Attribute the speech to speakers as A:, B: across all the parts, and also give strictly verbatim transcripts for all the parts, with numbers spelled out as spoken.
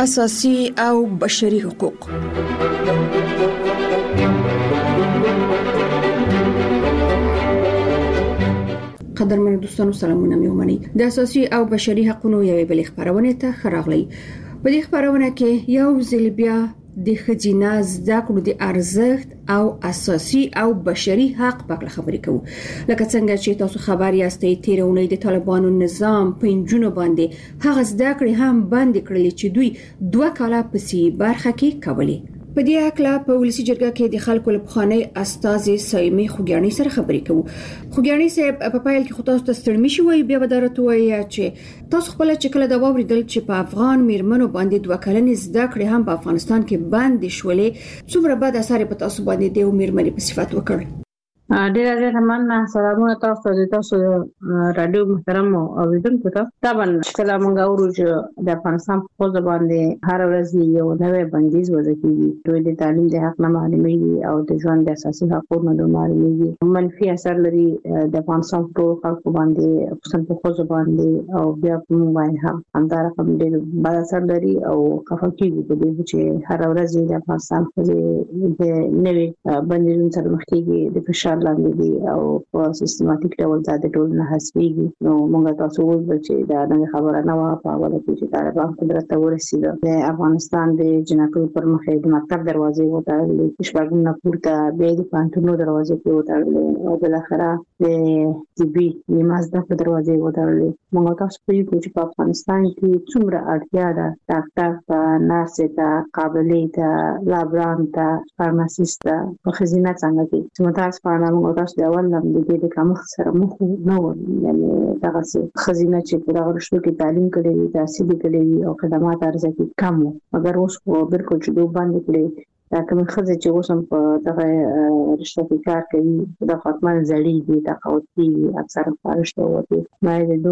A: اساسي او بشري حقوق. قدرمن دوستانو سلامونه مې ومنئ. د اساسي او بشري حقوقو یوې بلې خبرونه ته خراغلی. په دې خبرونه کې یو ځل بیا د خزینه زده کړو د ارزښت او اساسي او بشري حق په اړه خبرې کوو. لکه څنګه چې تاسو خبر یاستئ تیر اونۍ د طالبانو نظام په انجونو باندې هغه زده کړې هم بند کړلې چې دوی دوه کاله پسې برخه کې کولې. په دې اړه په ولسی جرګه کې د خلکو لپخانه استاد سایمه خوګیانی سره خبرې کوو. خوګیانی صاحب په پایل کې خو تاسو ته ستړي شوي بیا ودارته وایي چې تاسو خپل چې کله دا ووریدل چې په افغان میرمنو باندې دوه کلنې زده کړې هم په افغانستان کې بند شولې، څومره بد اثر په تاسو باندې د میرمنې په صفت وکړ؟
B: ډیر ډیر مننه. سلامونه تاسو ته، تاسو رادیو محترم اوریدونکو ته. طبعا کله موږ اورو چې د افغانستان په خپل باندې هر ورځ یو نوې بندیز وضع کیږي، دوی د تعلیم د حق نه معلومیږي او د ژوند د اساسي حقوقو نه معلومیږي. منفي اثر لري د افغانستان په خلکو باندې، خصوصا په خپل باندې، او بیا په موبایل هم همدا رقم ډیر بد اثر لري او کفاکیږي په دې چې هر ورځ د افغانستان په نوې بندیزونو سره مخ کیږي، د فشار لاندې دي او په سیستماتیک ډول د ټولنې حسابيږي. نو موږ تاسو وایو چې دا نه خبره نه وه په اوله کې چې طالبان قدرت ته ورسېدل. د افغانستان د جنکو پر مخې د مکتب دروازې وتړلې، شپږم نه پورته بیا د پانتونو دروازې کې وتړلې او بل اخره د طبي نیمازده په دروازې وتړلې. موږ تاسو په یو چې په افغانستان کې څومره اړتیا ده ډاکټر ته، نرس ته، قابلې ته، لابران ته، فارماسیست ته په خزینه څنګه کې چې متاسفانه موږ تاسو د اول لم د دې کوم سره مخ نه و، یعنی دغه څه خزینه چې په دغه رشتو کې تعلیم کړي، تحصیل کړي او خدمات ارزښت کم و، مګر اوس په بالکل چې دوه باندې کړي دا کوم خزه چې اوس هم په دغه رشتو کې کار کوي د خاتمه زړی دي د قوتي اکثر فرشتو وته مې د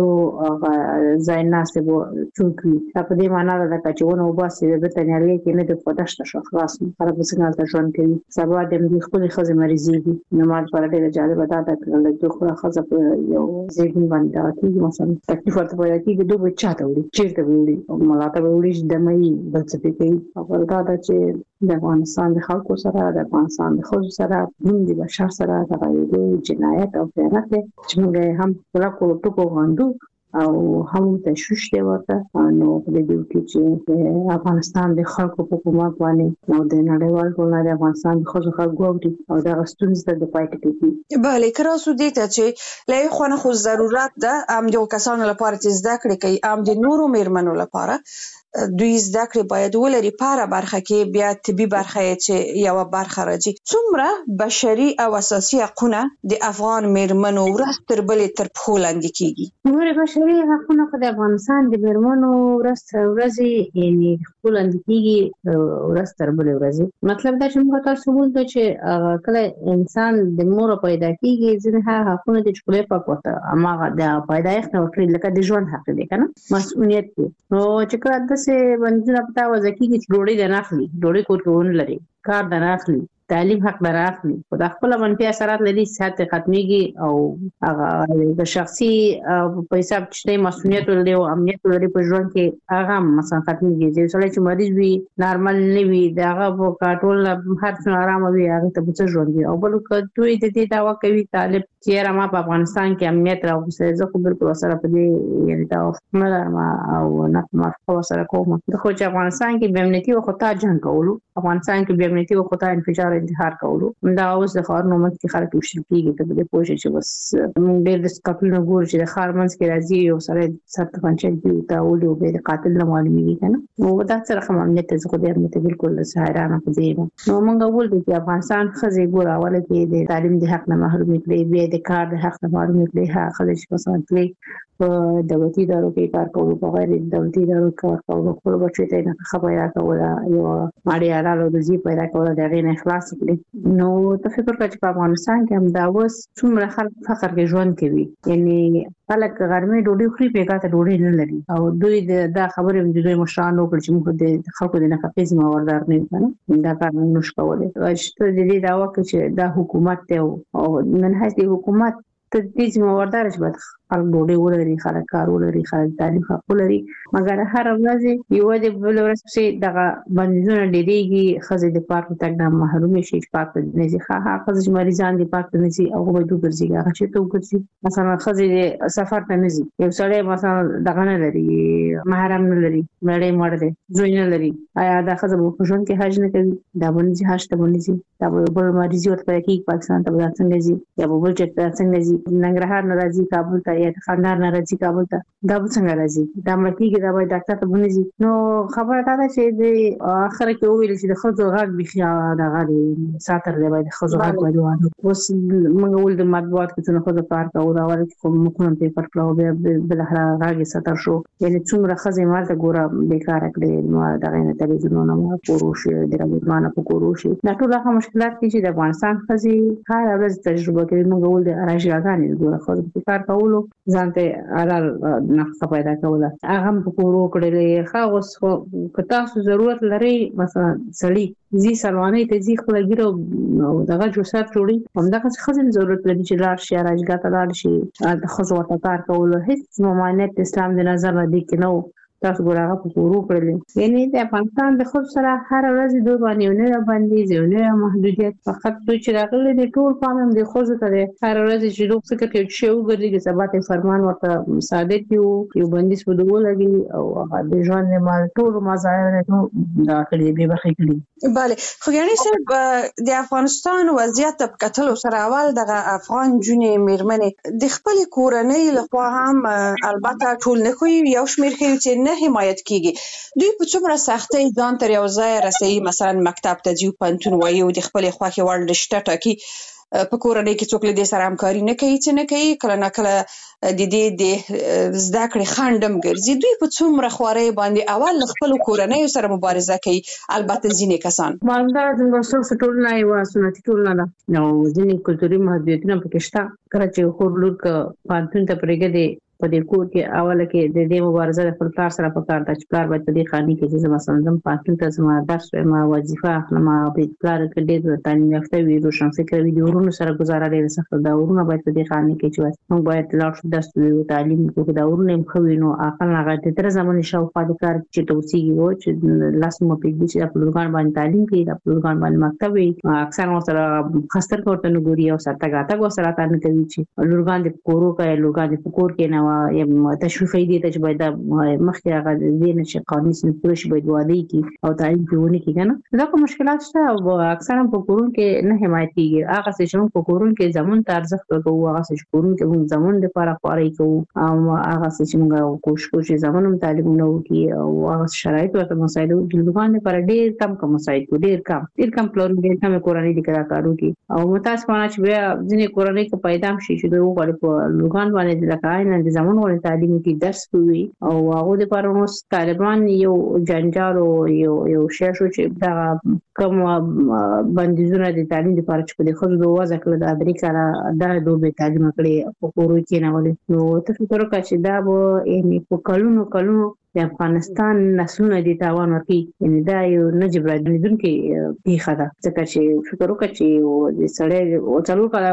B: دوه زایناس په چونکی په دې معنا ده چې ونه وباسي د تنیاري کې نه د پداشت شو خلاص پر بسنګ د ژوند کوي. سبا د دې خپل خزه مریضي دي نو مال پر ډېر جالب ده چې د دوه خزه په یو زیږون باندې کې مثلا تکلیف ورته وایي چې دوه چاته وړي چیرته وړي او ملاته وړي د مې بل څه کوي او دا چې د افغانستان د خلکو سره، د افغانستان د خلکو سره، د بشر سره د غیري جنایت او خیانت چې موږ هم ورکو ټکو غوندو او هم تشویش دی ورته. نو په دې کې چې افغانستان د خلکو په حکومت باندې نو د نړیوال ټولنې د افغانستان د خلکو خلک ګوري او دا ستونزې د پایټ کې
A: بله کراسو دي ته چې لای خو نه خو ضرورت ده ام د کسانو لپاره چې زده کړې کوي، ام د نورو میرمنو لپاره دوی زده کړې باید ولري. په برخه کې بیا طبي برخه چې یو برخه راځي. څومره بشري او اساسي حقوقونه د افغان میرمنو ورځ تر بلې تر پښو لاندې کیږي؟
B: نور بشري حقوقونه خو د افغانستان د میرمنو ورځ تر ورځې یعنی پښو لاندې کیږي ورځ تر بلې ورځې. مطلب دا چې موږ تاسو وایو چې کله انسان د مور پیدا کیږي ځینې حقوقونه د چکلې په کوته اما د پیدایښت نو کړی لکه د ژوند حق دی کنه مسؤلیت دی. نو چې کله سه باندې پتا وځي چې ډوړې د ناخلي ډوړې کوټون لري کار د ناخلي تعلیم حق دراخلي خو د خپل منفي اثرات لري صحت ختميږي او هغه د شخصي په حساب چې مسؤلیت لري او امنیت لري په ژوند کې هغه مثلا ختميږي. چې سړی چې مریض وي نارمل نه وي دغه په کاټول هر څه آرام وي هغه ته څه ژوند دی او بل دوی د دې داوا کوي طالب چې ما په افغانستان کې امنیت راوځي. زه خو بالکل سره په دې یعنی دا ما او نه ما خو سره کوم د خو چې افغانستان کې به امنیتي او خطا جنگ کولو، افغانستان کې به امنیتي او خطا انفجار انتحار کولو، دا اوس د خارونو مت کې خلک وشل کیږي ته د پوښتنه چې بس ډېر د سکاپلو ګور چې د خارمنس کې راځي او سره سره پنځه دی ته ولې به قاتل نه معلومیږي کنه نو دا سره کوم امنیت زه خو دې بالکل سهارانه پدې نو موږ ول دي چې افغانستان خزي ګور اوله کې د تعلیم د حق نه محروم کړي، بیا د کار د حق نه محروم کړي، ها خلک چې مثلا کړي په دولتي ادارو کې کار کولو، په غیر دولتي ادارو کې کار کولو، خپل بچی ته نه خبره کوله یو ماړی اړه د زی پیدا کوله د غیر اخلاص کړي. نو ته فکر کوي چې په افغانستان کې هم دا اوس څومره خلک فقر کې ژوند کوي، یعنی خلک غرمې ډوډۍ خوري پیګه ته ډوډۍ نه لري او دوی دا خبره د دوی مشرانو کړ چې موږ د خلکو د نفقې زموږدار نه کنه دا کار نه نشو کولای. چې د دې دا وخت چې دا حکومت ته او منهج د حکومت ته دې زموږدار شي خلک ډوډۍ ولري، خلک کار ولري، خلک تعلیم حق ولري، مګر هر ورځ یو د بل ورځ چې دغه بندیزونه ډېریږي، خزې د پاک تګ نه محروم شي، پاک نه ځي. ها خزې چې مریضان دي پاک نه ځي او به دوی ګرځي، هغه چې ته ګرځي. مثلا خزې سفر ته نه ځي، یو سړی مثلا دغه نه لري، محرم نه لري، مړی مړ دی، زوی نه لري، آیا دا خزې په ژوند کې حج نه کوي؟ دا باندې حج ته باندې ځي، دا بل مریض ورته کې پاکستان ته ځي څنګه ځي، یا بل چې څنګه ځي، ننګرهار نه راځي کابل ته، یا خندار نه راځي کابل ته، دا څنګه راځي؟ دا ملکیږي، دا به ډاکټر ته باندې ځي. نو خبره دا ده چې د اخر کې ویل چې د خزو غږ بخیا دغه ساتر دی، باید خزو غږ وایو. اوس موږ ول د مطبوعات کې څنګه خزو پارک او دا ول کوم مخونم پیپر کلاو به بل هغه غږ ساتر شو، یعنی څومره خزې مالته ګوره بیکار کړي، نو دغه نه تلویزیونونه مو پوروش د رمضان په کوروش. دا ټول هغه مشکلات چې د افغانستان خزې هر ورځ تجربه کوي. موږ ول د راځګانې ګوره خزو په کار کولو ځانته حلال نفقه پیدا کوله، هغه په کورو کړلې. خو اوس که تاسو ضرورت لري مثلا سړی زی سلوانه ته زی خپل ګیرو دغه جوړسات جوړي، همدغه خزې ضرورت لري چې لار شي راځګا ته لار شي د خزو ته کار کولو. هیڅ ممانعت اسلام د نظر نه دی کې نو تاسو ګورغه په کورو کړل. یعنی د افغانستان د خود سره هر ورځ دوه باندې نه باندې زیونه محدودیت، فقط دوی چې راغلي د ټول قانون د خود ته هر ورځ چې لوک څه کې چې یو ګرځي چې سبا ته فرمان ورته صادق یو یو بندیز په دوه لګي او هغه د ژوند مال ټول مزایا نه دا کړی به بخې کړی.
C: bale خو یعنی صاحب د افغانستان وضعیت په کتلو سره اول دغه افغان جونې میرمنې د خپل کورنۍ لخوا هم البته ټول نه خو یو شمیر کې چې نه حمایت کیږي، دوی په څومره سختۍ ځان تر یو ځای رسوي، مثلا مکتب ته ځي، پانتون وایي او د خپل خوښې وړ رشته ټاکي، په کورنۍ کې څوک له دې سره همکاري نه کوي، چې نه کوي، کله نه کله د دې د زده کړې خنډم ګرځي. دوی په څومره خوارۍ باندې اول خپل کورنۍ سره مبارزه کوي. البته ځینې کسان
B: مالدار د ورسره ټولنه یو سنتي ټولنه ده، نو ځینې کلتوري محدودیتونه پکې شته. کله چې خور لور ک پانتون ته پرېږدي په دې کور کې اوله کې د دې مبارزه د خپل پلار سره په کار د پلار باید په دې خاني کې چې مثلا زم پاتون ته زما درس ما وظیفه اخلم، په پلار کې ډېر تعلیم یافته وي، روشن فکر وي، د ورونو سره گزاره ډېر سخت ده. ورونو باید په دې خاني کې چې موږ باید لاړ شو درس ویو، تعلیم کوو، دا ورونه هم خو وینو اقل هغه تر زمون شاوخوا د کار چې توسيږي و چې لاسمو په دې چې په لوګان باندې تعلیم کوي، د لوګان باندې مکتب وي، اکثر سره خستر کوته نه ګوري او سره تاګه سره تان کوي چې لوګان د کورو کوي، لوګان د کور کې نه یم تشویقي دي ته چې باید مخکې هغه دې نه چې قانوني سنتور شي باید وادي کی او تعلیم کوي کې کنه. دا کوم مشکلات شته او اکثر په کورون کې نه حمایت کیږي. هغه څه چې په کورون کې زمون ته ارزښت ورکوو، هغه څه چې کورون کې موږ زمون د لپاره خواري کوو، او هغه څه چې موږ کوشش کوو چې زمونم تعلیم نو کی او هغه شرایط ورته مسایل د لوګان لپاره ډېر کم کوم مسایل ډېر کم ډېر کم پلان ډېر کم کورنۍ د کړه کارو کی او متاسفانه چې بیا ځینې کورنۍ کې پیدا شي چې دوی وګړي په لوګان باندې د لکاین د زمون ولې تعلیم کې درس کوي او هغه د لپاره نو طالبان یو جنجال او یو یو شی شو چې دا کوم بندیزونه د تعلیم لپاره چې په خود دوه ځکه د امریکا دا دوه تعلیم کړي په کورو کې نه ولې نو ته فکر وکړه چې دا به یعنی په کلونو کلونو د افغانستان نسلونه دي تاوان ورکي. یعنی دا یو نجیب راځي کې پیښه ده ځکه چې فکر وکړه چې د سړی او څلور کاله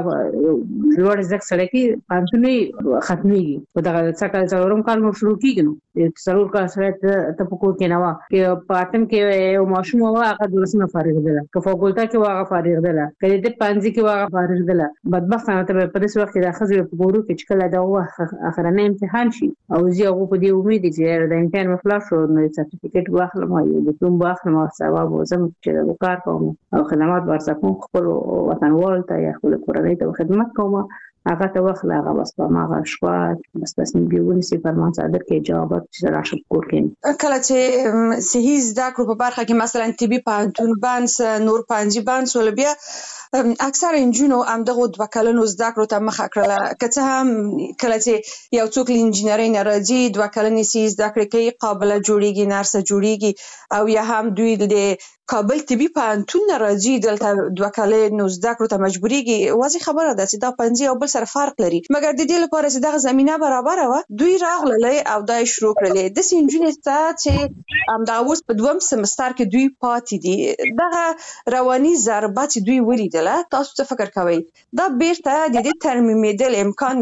B: لوړ ځکه سړی کې پانځونی ختميږي او دا څکه څلورم کال مو شروع کیږي نو څلور کال سره ته په کور کې نه وا کې پاتم کې یو ماشوم وا هغه درسونه فارغ ده، که فاکولټا کې واغه فارغ ده، کله دې پانځي کې واغه فارغ ده. بدبخت نه ته په دې وخت کې د خزر په کورو کې چې کله دا اخرنه امتحان شي او زه هغه په دې امید دي چې د امتحان مخلاص شو نو سرټیفیکټ واخلم او د کوم واخلم او ثواب وزم چې وکړ کوم او خدمات ورسره خپل وطن ورته یا خپل کورنۍ ته خدمت کوم هغه ته وخت لاغه بس په ماغه شوا بس تصمیم دیونی سي فرمان صادر کې جوابات چې راشه کور کې
C: کله چې صحیح زده کړو په برخه کې مثلا طبي پانتون بانس نور پنځي بانس ول بیا اکثر انجینو هم دغه دوه کلونو زده کړو ته مخه کړله، که څه هم کله چې یو څوک انجینری نه راځي دوه کلنې سي زده کړې کوي قابله جوړیږي، نرسه جوړیږي، او یا هم دوی د کابل طبي پانتون نه راځي دلته دوه کلنو زده کړو ته مجبوريږي. واضح خبره ده چې دا پنځه او بل سره فرق لري، مګر د دې لپاره چې دغه زمينه برابر و دوی راغلل او دا شروع کړل د سینجونې ته چې هم دا اوس په دویم سمستر کې دوی پاتې دي. دغه رواني ضربات دوی ولیدله، تاسو څه فکر کوئ دا بیرته د دې ترمیمېدل امکان لري؟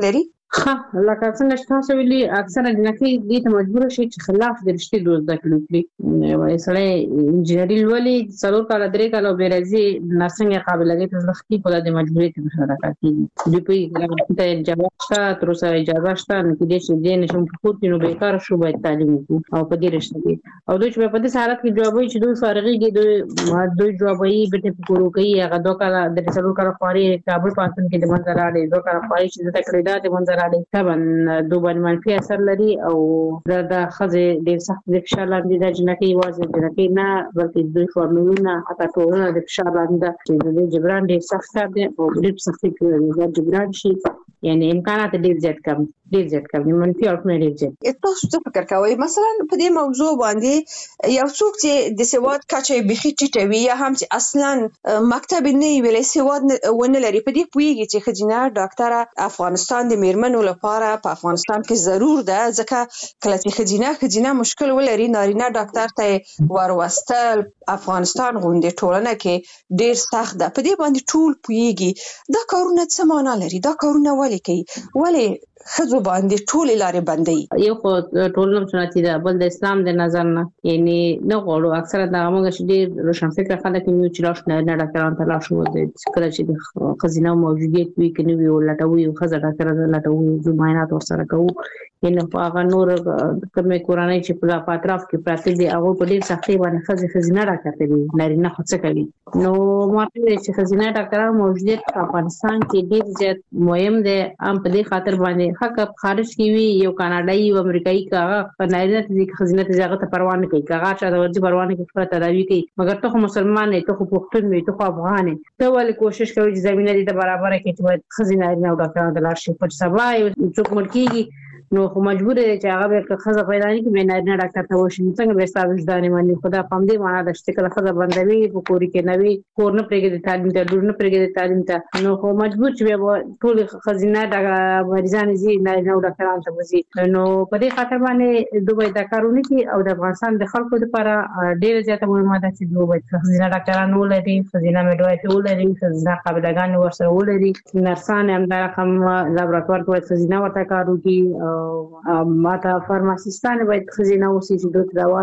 B: ها لکه څنګه چې تاسو ویلي اکثره جنکې دې ته مجبور شي چې خلاف د رښتې دوه زده کړي وي سړی انجینری ولې څلور کال درې کال به راځي نرسنګ قابلیت زختی په د مجبورې ته مشارکت کوي د پی ته اجازه شته تر اوسه اجازه شته نو کې دې دې نشم په خو نو به کار شو باید تعلیم وکړو او په دې رښتې او دوی په دې حالت کې جوابوي چې دوی فارغيږي دوی دوی جوابوي به په کورو کوي هغه دوه کال د څلور کال خوري کابل پاتون کې د منځ راړي دوه کال خوري چې د تکړه د منځ طبعا دوبن منفي اثر لري او دا د خزه د سخت د فشار لاندې د جنکې وازه جنکې نه بلکې دوی فورمولونه حتی ټولنه د فشار لاندې چې د جبران ډیر سخت دی او ډیر سخت کې د جبران شي یعنی امکانات ډیر زیات کم ډیر زیات کم منفي او ډیر زیات
C: تاسو څه فکر کوئ مثلا په دې موضوع باندې یو څوک چې د سواد کچه بيخي ټیټوي یا هم چې اصلا مکتب نه ویلې سواد ونه لري په دې پویږي چې خجینه ډاکټر افغانستان د میرمنو لپاره په افغانستان کې ضرور ده ځکه کله چې خجینه خجینه مشکل ولري نارینه ډاکټر ته ورواستل افغانستان غونډه ټولنه کې ډیر سخت ده په دې باندې ټول پویږي دا کارونه څه معنا لري دا کارونه ولې کوي ولې خزو باندې ټول لارې بندي
B: یو ټولنه سنتي ده بل د اسلام د نظر نه یعنی نه غواړو اکثره د موږ شدي روشن فکر خلک یو چې لاش نه نه ډاکټران ته لاش وو د کله چې د خزینه موجودیت وی کني وی ولټوي او خزه ډاکټر لټوي جو معاینات ورسره کوو ان هغه نور کومه قرآنی چې په اطراف کې پراته دي هغه په ډیر سختي باندې خزه خزینه راکته دي نارینه خڅ کوي نو ماته چې خزینه ډاکټران موجودیت په افغانستان کې ډیر زیات مهم دي ام په دې خاطر باندې حق خارج کی وی یو کاناډایي او امریکایي کاغه نارینه چې خزینه ته ځای پروا نه کوي کاغه چې د ورځي پروا نه کوي تداوی کوي مګر ته مسلمان نه ته خو پښتون وي ته خو افغان ته ولې کوشش کوي چې زمينه دې برابر کړي چې خزینه نه ډاکټران د لاشي په سبا یو څوک ملکیږي نو خو مجبور دی چې هغه به خزه پیدا نه کړي نه نه ډاکټر ته وشي څنګه به ستاسو ځدانې باندې خدا پام دې معنا د شته کله خزه بندوي په کوري کې نوي کور نه پرېږدي تعلیم ته ډور نه پرېږدي تعلیم ته نو خو مجبور چې به ټول خزینه د مریضان زی نه نه ډاکټران ته وزي نو په دې خاطر باندې دوی د کارونه کې او د افغانستان د خلکو لپاره ډېر زیاته مهمه ده چې دوی خزینه ډاکټران ولري خزینه میډوایټ ولري خزینه قابلګان ورسره ولري نرسان هم د رقم لابراتوار کې خزینه ورته کارو کې او ماته فارماسيستان باید خزینه اوسي چې د دوا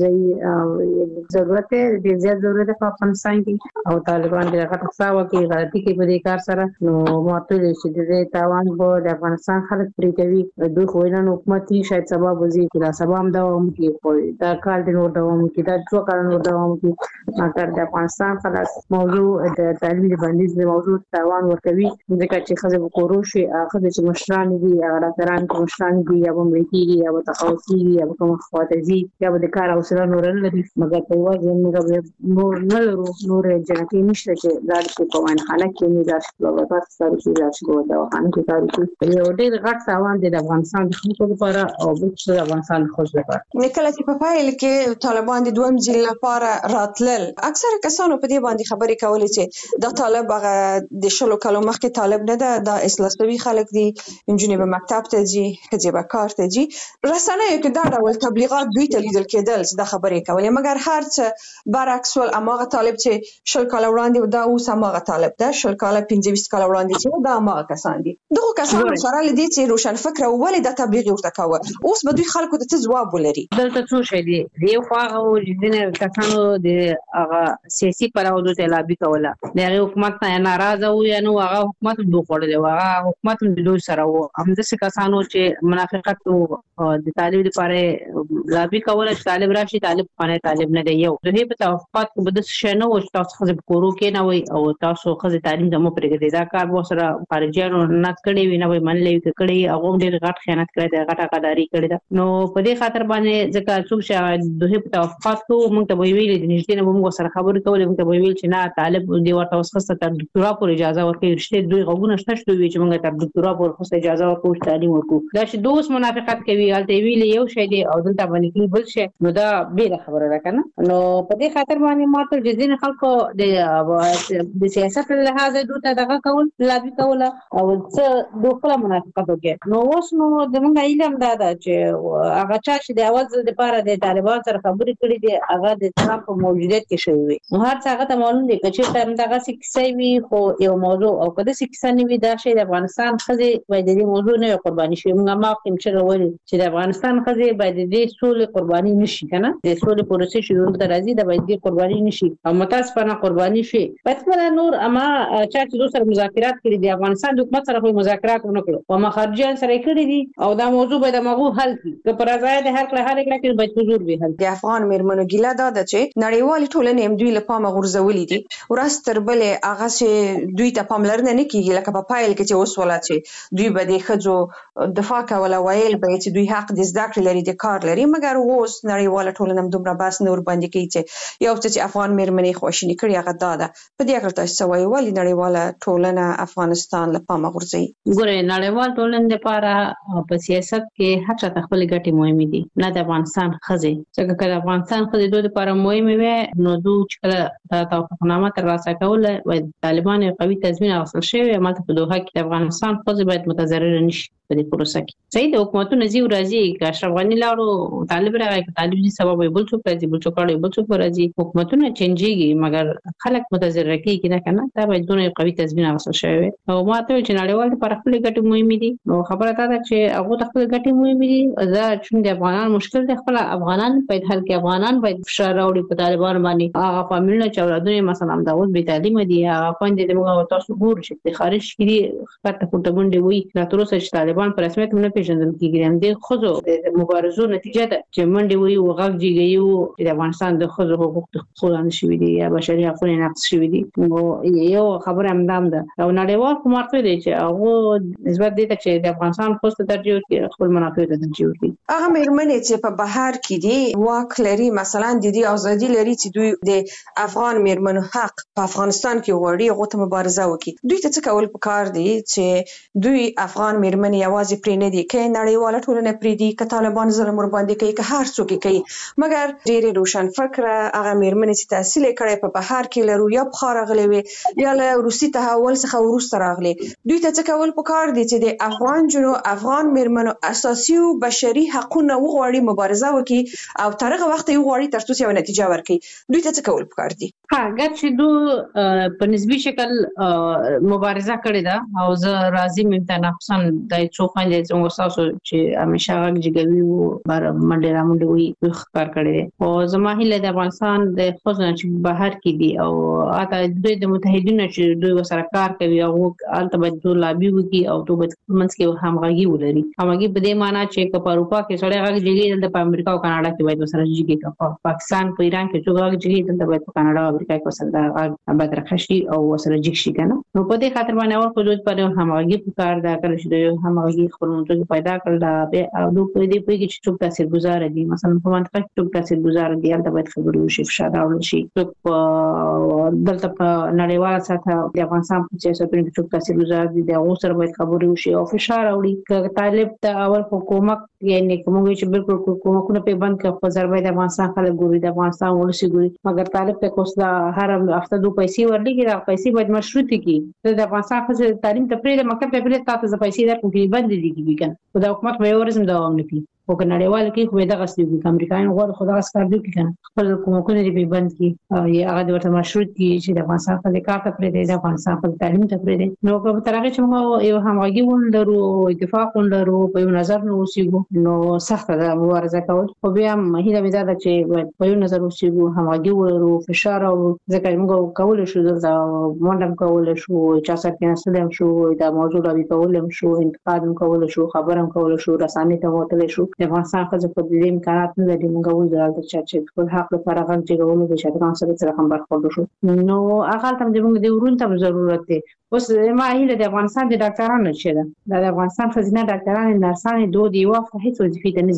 B: تجهیزي ضرورت دی زیات ضرورت په افغانستان کې او طالبان د هغه تاسو کې غلطي کې په دې کار سره نو ماته چې د دې تاوان په د افغانستان خلک پرې کوي دوی خو نه حکومت شاید سبب وزي چې دا سبب هم دوام کوي دا کال د نور دوام کوي دا څو کال نور دوام کوي مګر د افغانستان خلاص موضوع د تعلیم د بندیز د موضوع تاوان ورکوي ځکه چې خزه وکورو شي هغه چې مشران دي هغه ډاکټران مشران دي یا امریکایي یا تخصصي یا کوم خواطزي یا د کار او سره نور لري مګر په وځي موږ نور نه لرو نور جنکې نشته چې دا چې په وان خانه کې نه داسې لوبات سره چې داسې کوو دا خانه کې کار کوي یو ډېر غټ تاوان دی د افغانستان د خلکو لپاره او د افغانستان خلکو لپاره
C: نکله چې په پایل کې طالبان د دویم ځل لپاره راتلل اکثره کسانو په دې باندې خبرې کولې چې د طالب هغه د شلو کلو مخکې طالب نه ده د اسلامي خلک دي انجنیر په مکتب ته ځي چې به کار ته ځي رسنیو کې دا ډول تبلیغات دوی ته لیدل کېدل چې دا خبرې کولې مګر هر څه برعکس ول اماغه طالب چې شل کال وړاندې دا اوس اماغه طالب ده شل کال پنځه ویشت کال وړاندې چې دا اماغه کسان دي دغه کسان سره لدی چې روشن فکر ولې د تبلیغ ورته کاوه اوس به دوی خلکو ته ځواب ولري
B: دلته څه شي دي یو خو هغه جنې کسانو د هغه سیاسي پراودو ته لابي کوله د حکومت نه ناراضه و یا نو هغه حکومت دوه خورل هغه حکومت د دوی سره و هم د کسانو چې منافقت د طالب لپاره لابي کوله چې طالب راشي طالب باندې طالب نه دی یو دوی په توافقات کې بده شنه او تاسو خو په کورو کې نه وي او تاسو خو تعلیم د مو پرېږدي دا کار و سره خارجيانو نه کړی وي نه وي منلې کړی هغه ډېر غټ خیانت کړی دی غټه قداري کړی دا نو په دې خاطر باندې ځکه څوک چې دوی په توافقات کې موږ ته ویلي د نږدې نه موږ سره خبرې کولې موږ ته ویل چې نه طالب دی ورته وسخه تر ډکټورا پورې اجازه ورکړي رښتې دوی غوونه شته چې دوی چې موږ تر ډکټورا پورې خو اجازه ورکوو تعلیم ورکوو دا چې دوس منافقت کوي الته ویل یو شی دی او دلته باندې بل شي نو دا بیره خبره ده کنه نو په دې خاطر باندې ماته د ځین خلکو د د سیاست له لحاظه دوته دغه کول لابي کول او څه دوه منافقت وکړي نو اوس نو زمونږ علم دا ده چې هغه چا چې د اواز لپاره د طالبان سره خبرې کړې دي هغه د ترامپ په موجودیت کې شوی وي نو هر څه هغه ته معلوم دي چې تر دغه کیسې وي خو یو موضوع او کله چې کیسه نه وي دا شی د افغانستان خزي باید د موضوع نه قرباني شي موږ ما کوم چې وایي چې د افغانستان خزي باید د سولې قرباني نشي کنه د سولې پروسې شروع تر راځي د باید د قرباني نشي او متاسفانه قرباني شي پاتمه نور اما چې د سره مذاکرات کړي د افغانستان د حکومت سره مذاکرات ونکړو او مخارجيان سره کړي دي او دا موضوع باید موږ حل کړو که پر ځای د هر کله هر کله کې باید حضور به حل
C: د افغان میرمنو ګیله دا ده چې نړیوال ټولنې هم دوی له پامه غورځولې دي ورستر بلې هغه چې دوی ته پاملرنه نه کیږي لکه په پایل کې چې اوس ولا چې دوی به د خځو دفاع کوله ویل به چې دوی حق د زده کړې لري د کار لري مګر اوس نړیوال ټولنه هم دومره باس نور باندې کوي چې یو چې افغان میرمنې خوشنی کړي هغه دا ده په دې اړه تاسو وایي ولې نړیوال ټولنه افغانستان له پامه غورځي
B: ګوره نړیوال ټولنه لپاره په سیاست کې هر څه خپل ګټې مهمه دي نه د افغانستان خزي څنګه کله افغانستان خزي دوی لپاره مهمه وي نو دوی چې د توافقنامه تر لاسه کول او طالبان قوي تضمین حاصل شوی ماته په دوه کې د افغانستان خزي باید متضرر نشي په دې پروسه کې صحیح د حکومتونو زیو راځي که اشرف غنی لاړو طالب راغی که طالب دي سبب بل څه راځي بل څه کړي بل څه راځي حکومتونه چینجيږي مګر خلک متضرر کیږي نه کنه دا باید دونه قوي تضمین حاصل شوی او ماته چې نړیوال لپاره خپل ګټې مهمه دي نو خبره ده چې هغه خپل ګټې مهمه دي دا چې د افغانان مشکل دی خپل افغانان باید حل کې افغانان باید فشار راوړي په طالبان باندې هغه فامیلونه چې اولادونه مثلا د اوس به تعلیم دي هغه باندې د موږ تاسو ګور شي د خارج کې خاطر کوټه باندې وي لا تر اوسه چې طالبان پر رسمیت نه پیژندل کیږي هم د خزو د مبارزو نتیجه ده چې منډي وي او غږ جیږي د افغانستان د خزو حقوق د خلان شوی دي یا بشري حقوق نقض شوی دي نو یو خبره هم دام ده او نړیوال حکومت دی چې هغه نسبت دي چې د افغانستان خوسته درجه ورکړي خپل منافع ته درجه ورکړي
C: هغه میرمنې چې په بهر کې دي واک لري مثلا د دې ازادي لري چې دوی د افغان میرمنو حق په افغانستان کې وړي غوته مبارزه وکړي دوی ته څه کول پکار دي چې دوی افغان میرمنې یوازې پرې نه دي کې نړیواله ټولنه پرې دي که طالبان ظلم ور باندې کوي که هر څوک کوي مګر ډېر روشن فکر هغه میرمنې چې تحصیل کړي په بهر کې لرو یا په خارغلي وي یا له روسي تحول څخه ورسته راغلي دوی ته څه کول پکار دي چې د افغان جنو افغان میرمنو اساسي او بشري حقوقونه وغواړي مبارزه وکړي او تر هغه وخت یې وغواړي تر څو یو نتیجه ورکړي دوی ته څه کول پکار دي
B: ها ګر چې دوی په نسبي شکل مبارزه کړې ده او زه راضي مم ته نقصان د څو خلک څنګه تاسو چې همیشه غږیږي او بار منډه را منډه وي ښکار کړي او زما هیله د افغانستان د خزانه چې بهر کې دي او اته دوی د متحدینو چې دوی سره کار کوي او البته باید دوی لابي وکي او دوی باید منځ کې همغږي ولري همغږي په دې معنی چې په اروپا کې سړی غږیږي د امریکا او کاناډا کې باید سره جګي په پاکستان په ایران کې چې غږیږي د باید په کاناډا او امریکا کې سره باید راخشي او سره جګ شي کنه نو په دې خاطر باندې اور په دوی په همغږي په کار دا کړی چې همغږي خپلمنځي پیدا کړل او دوی په دې په کې چې څوک تاثیرګذار دي مثلا په منطقه کې څوک تاثیرګذار دي البته باید خبرو شي فشار راوړل شي څوک دلته په نړیواله سطح د افغانستان په سیاستونو کې څوک تاثیرګذار دي د اوسر باید خبرو شي او فشار راوړي که طالب ته اول حکومت یعنی کومه چې بالکل حکومتونه په بند کې په ضربې د افغانستان خلک ګوري د افغانستان ولسی ګوري مګر طالب ته کوسلا هر هفته دوه پیسې ورلګي دا پیسې باید مشروط کړي د افغانستان خو تعلیم ته پرې مکتب ته پرې تاسو پیسې درکې بند دي کیږي کنه دا حکومت به ورزم دوام نه کوي او کناړیوال کې خو دغه ستوي امریکایان غوړ خدای سکار دی کنه خپل حکومتونه دی بند کی یا هغه ورته مشروط کی چې د افغانستان په کار ته پرې دی د افغانستان په تعلیم ته پرې دی نو په ترغه چې موږ یو همغږي ولرو اتفاق ولرو په یو نظر نو اوسېګو نو سخت ده مبارزه کول خو بیا مهیله مې ده چې په یو نظر اوسېګو همغږي ولرو فشار او ځکه موږ کول شو دا مونډم کول شو چې تاسو کې نسلم شو دا موضوع لوي کولم شو انتقاد کول شو خبرم کول شو رسامي ته وتل شو د افغانستان خځو په دې امکانات نه لري موږ ول د چې خپل حق لپاره غږ جوړولو د شاګردانو سره سره هم برخورد شو نو هغه تم د موږ د ورون ته ضرورت دی اوس ما هیله د افغانستان د ډاکټرانو چې ده د افغانستان خزینه ډاکټرانو نرسانو دوه دیوه هیڅ وظیفه ته نه دي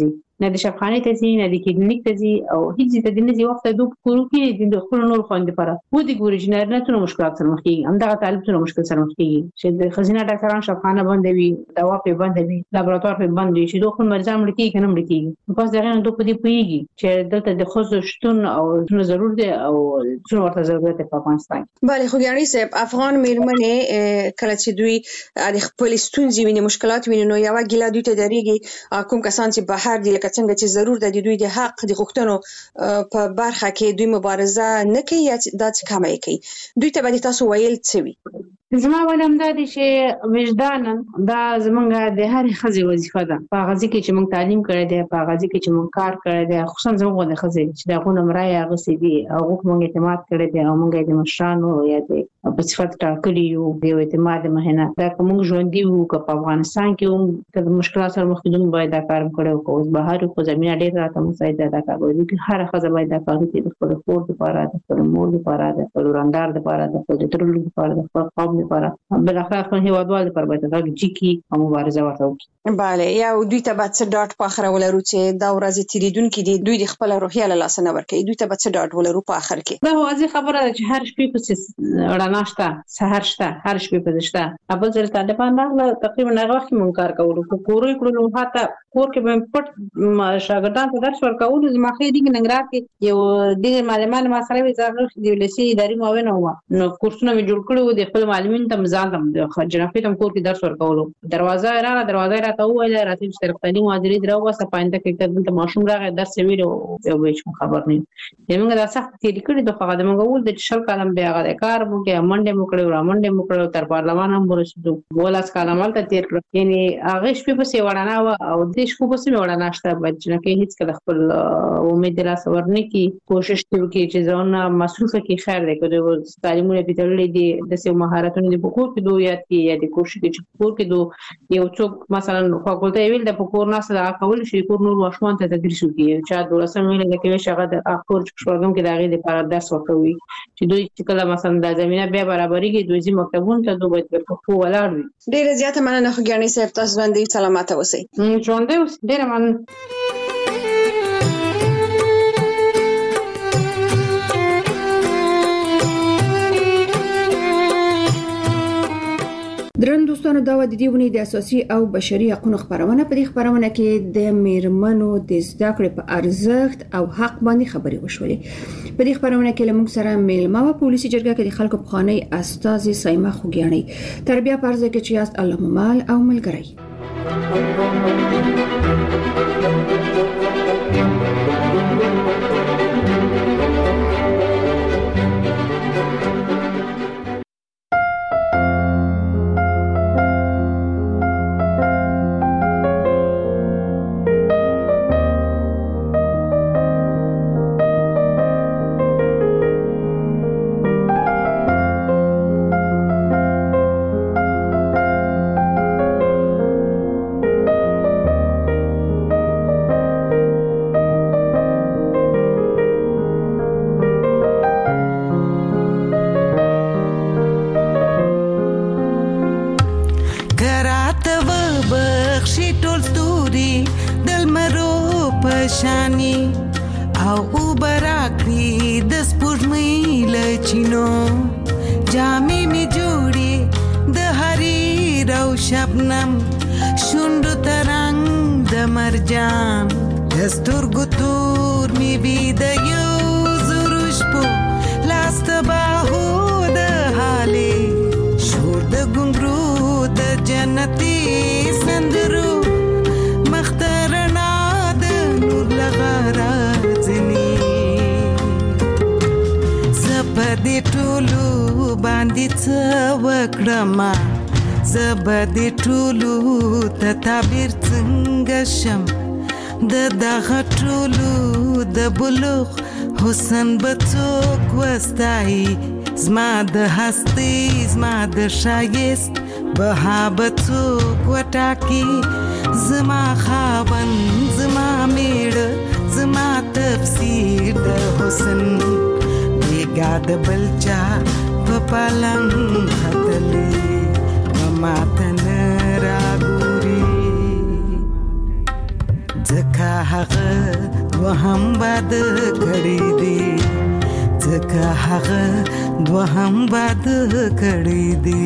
B: نه د شفخانه ته ځي نه د کلینیک ته ځي او هیڅ ته د نزي وخت د کورو کې د خپل نور خوند لپاره و دي ګوري جنر نه ټول مشکلات سره مخ کیږي همدغه طالب ټول مشکل سره مخ کیږي چې د خزینه ډاکټران شفخانه بندوي دوا په بندوي لابراتوار په بندوي چې دوه مرزام لکې کنه ملکیږي په ځای نه دوه په دې پويږي چې دلته د خوځ شتون او څه ضرورت دی او څه ورته ضرورت په افغانستان.
C: بله خو یعنی صاحب افغان میرمنې کله چې دوی د خپل ستونزې ویني مشکلات ویني نو یو ګیله دوی ته درېږي کوم کسان چې بهر دي لکه څنګه چې ضرور د دوی د حق د غوښتنو په برخه کې دوی مبارزه نه کوي یا د څه کمای کوي دوی ته باندې تاسو ویل څه وي؟
B: زما ولهم دا دي چې وجدانن دا زمونږ د هر خزي وظیفه ده په غزي کې چې موږ تعلیم کړی دی په غزي کې چې موږ کار کړی دی خصوصا زموږ د خزي چې دا غو نمرای غسي دي او موږ اعتماد کړی دی او موږ د مشرانو یا د په صفات ټاکلي یو د اعتماد مهنه دا کوم ژوند دی وو په افغانستان کې د مشکلات سره مخ کېدون باید دا کار کړو او بهر خو زمينه ډیر راته مساعده دا کار کوي چې هر خزه باید دا کار کوي د خپل فور لپاره د خپل مور لپاره د خپل وراندار لپاره د خپل ترلو لپاره د خپل قوم لپاره بل اخر خو هیوادوال لپاره باید دا چې کی مبارزه وکړي.
C: bale یا دوی ته به څه ډاټ په اخر ولرو چې دا ورځ تیریدونکو دي دوی د خپل روحیه له لاس نه ورکړي دوی ته به څه ډاټ ولرو په اخر کې.
B: دا واضح خبره ده چې هر شپې په رڼا شته سحر شته هر شپې په شته ابل ځل طالبان راغله تقریبا هغه وخت مونږ کار کوو خو کورې کړو حتی کور کې به پټ شاګردان ته درس ورکول زما خې دي ننګرهار کې یو د معلمان ما سره وی ځاګه د ولسی اداري معاون و نو کورسونه جوړ کړو د خپل معلمین ته مزاندم د جنافي تم کور کې درس ورکول دروازه راغله دروازه راته ویل راته چې ترقتنی مدیری درو وسه پاینده کې ته ماشوم راغی درس ویلو یو هیڅ خبر نه یمنګ دا سخت کې لیکلي د خدای موږ ول د شل کلم بیا غا کار مو کې منډه مو کړو را منډه مو کړو تر پارلمان هم ورسېدو بولاس کلمال ته تیر کړ یعنی هغه شپې په سی وړانا او د شپې په سی وړانا شته بچنه کې هیڅ کله خپل امید لا سورنه کې کوشش کوي چې ځونه مصروفه کې خیر دی کړو تعلیمونه په تړلې دي د سیمه مهارتونو د بکور کې دوه یاد کې یا د کوشش کې کور کې دوه یو څوک مثلا فاکولټي ویل د پکور نه سره کول شي کور نور ماشومان ته تدریس کوي چې د ولسم ویل د کې شغه د اخور شپږم کې دغه لپاره درس ورکوي چې دوی چې کله مثلا د زمينه به برابرۍ کې دوی چې مکتبون ته دوی په خو ولاړ وي.
C: ډیره زیاته مننه خو ګڼي صاحب تاسو باندې سلامات اوسئ.
B: ژوند اوس ډیره مننه.
A: درن دوستانو دا و د دیونی د اساسي او بشري حقوقو خبرونه په دې خبرونه کې د میرمنو د زده کړې په ارزښت او حق باندې خبري وشولې. په دې خبرونه کې لمونږ سره میلمه و پولیسي جرګه کې د خلکو په خاني استاد سایمه خوګیانی تربیه پرځه کې چې است الله مال او ملګری.
D: زبدي ټولو ته تعبیر څنګه شم د دغه ټولو د بلوغ حسن بڅوک وستای زما د هستی زما د شایست بها بڅوک وټاکی زما خاون زما میړه زما تفسیر د حسن بیګا د بلچا په پالنګ خطلې ماتن راګوري ځکه هغه دوهم واده کړی دی ځکه هغه دوهم واده کړی دی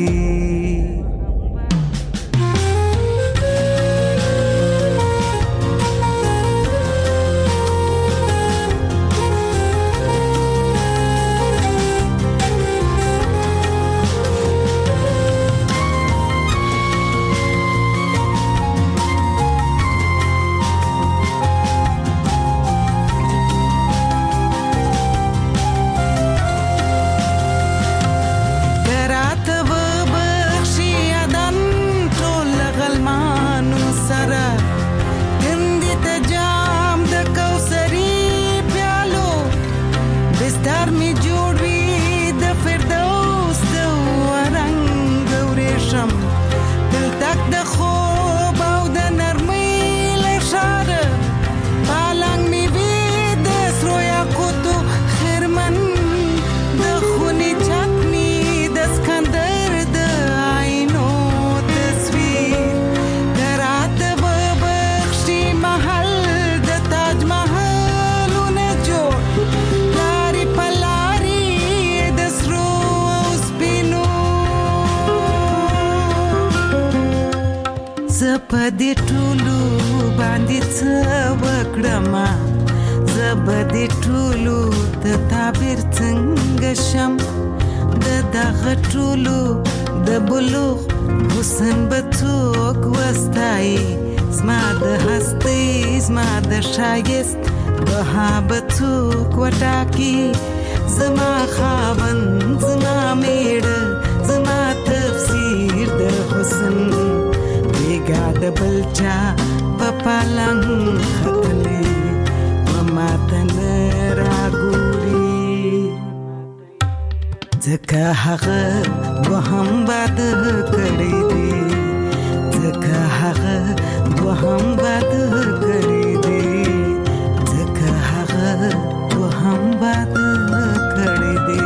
E: زبدي ټولو باندې څه وکړم زبدي ټولو د تعبیر څنګه شم د دغه ټولو د بلوغ حسن به څوک وستای زما د هستۍ زما د ښایست بها به څوک وټاکي زما خاوند زما میړه زما تفسیر د حسن بیگا د بلچا په پالنګ خطلې وما تن راګوري ځکه هغه وهم باد کړی دی ځکه هغه وهم باد کړی دی ځکه هغه وهم باد کړی دی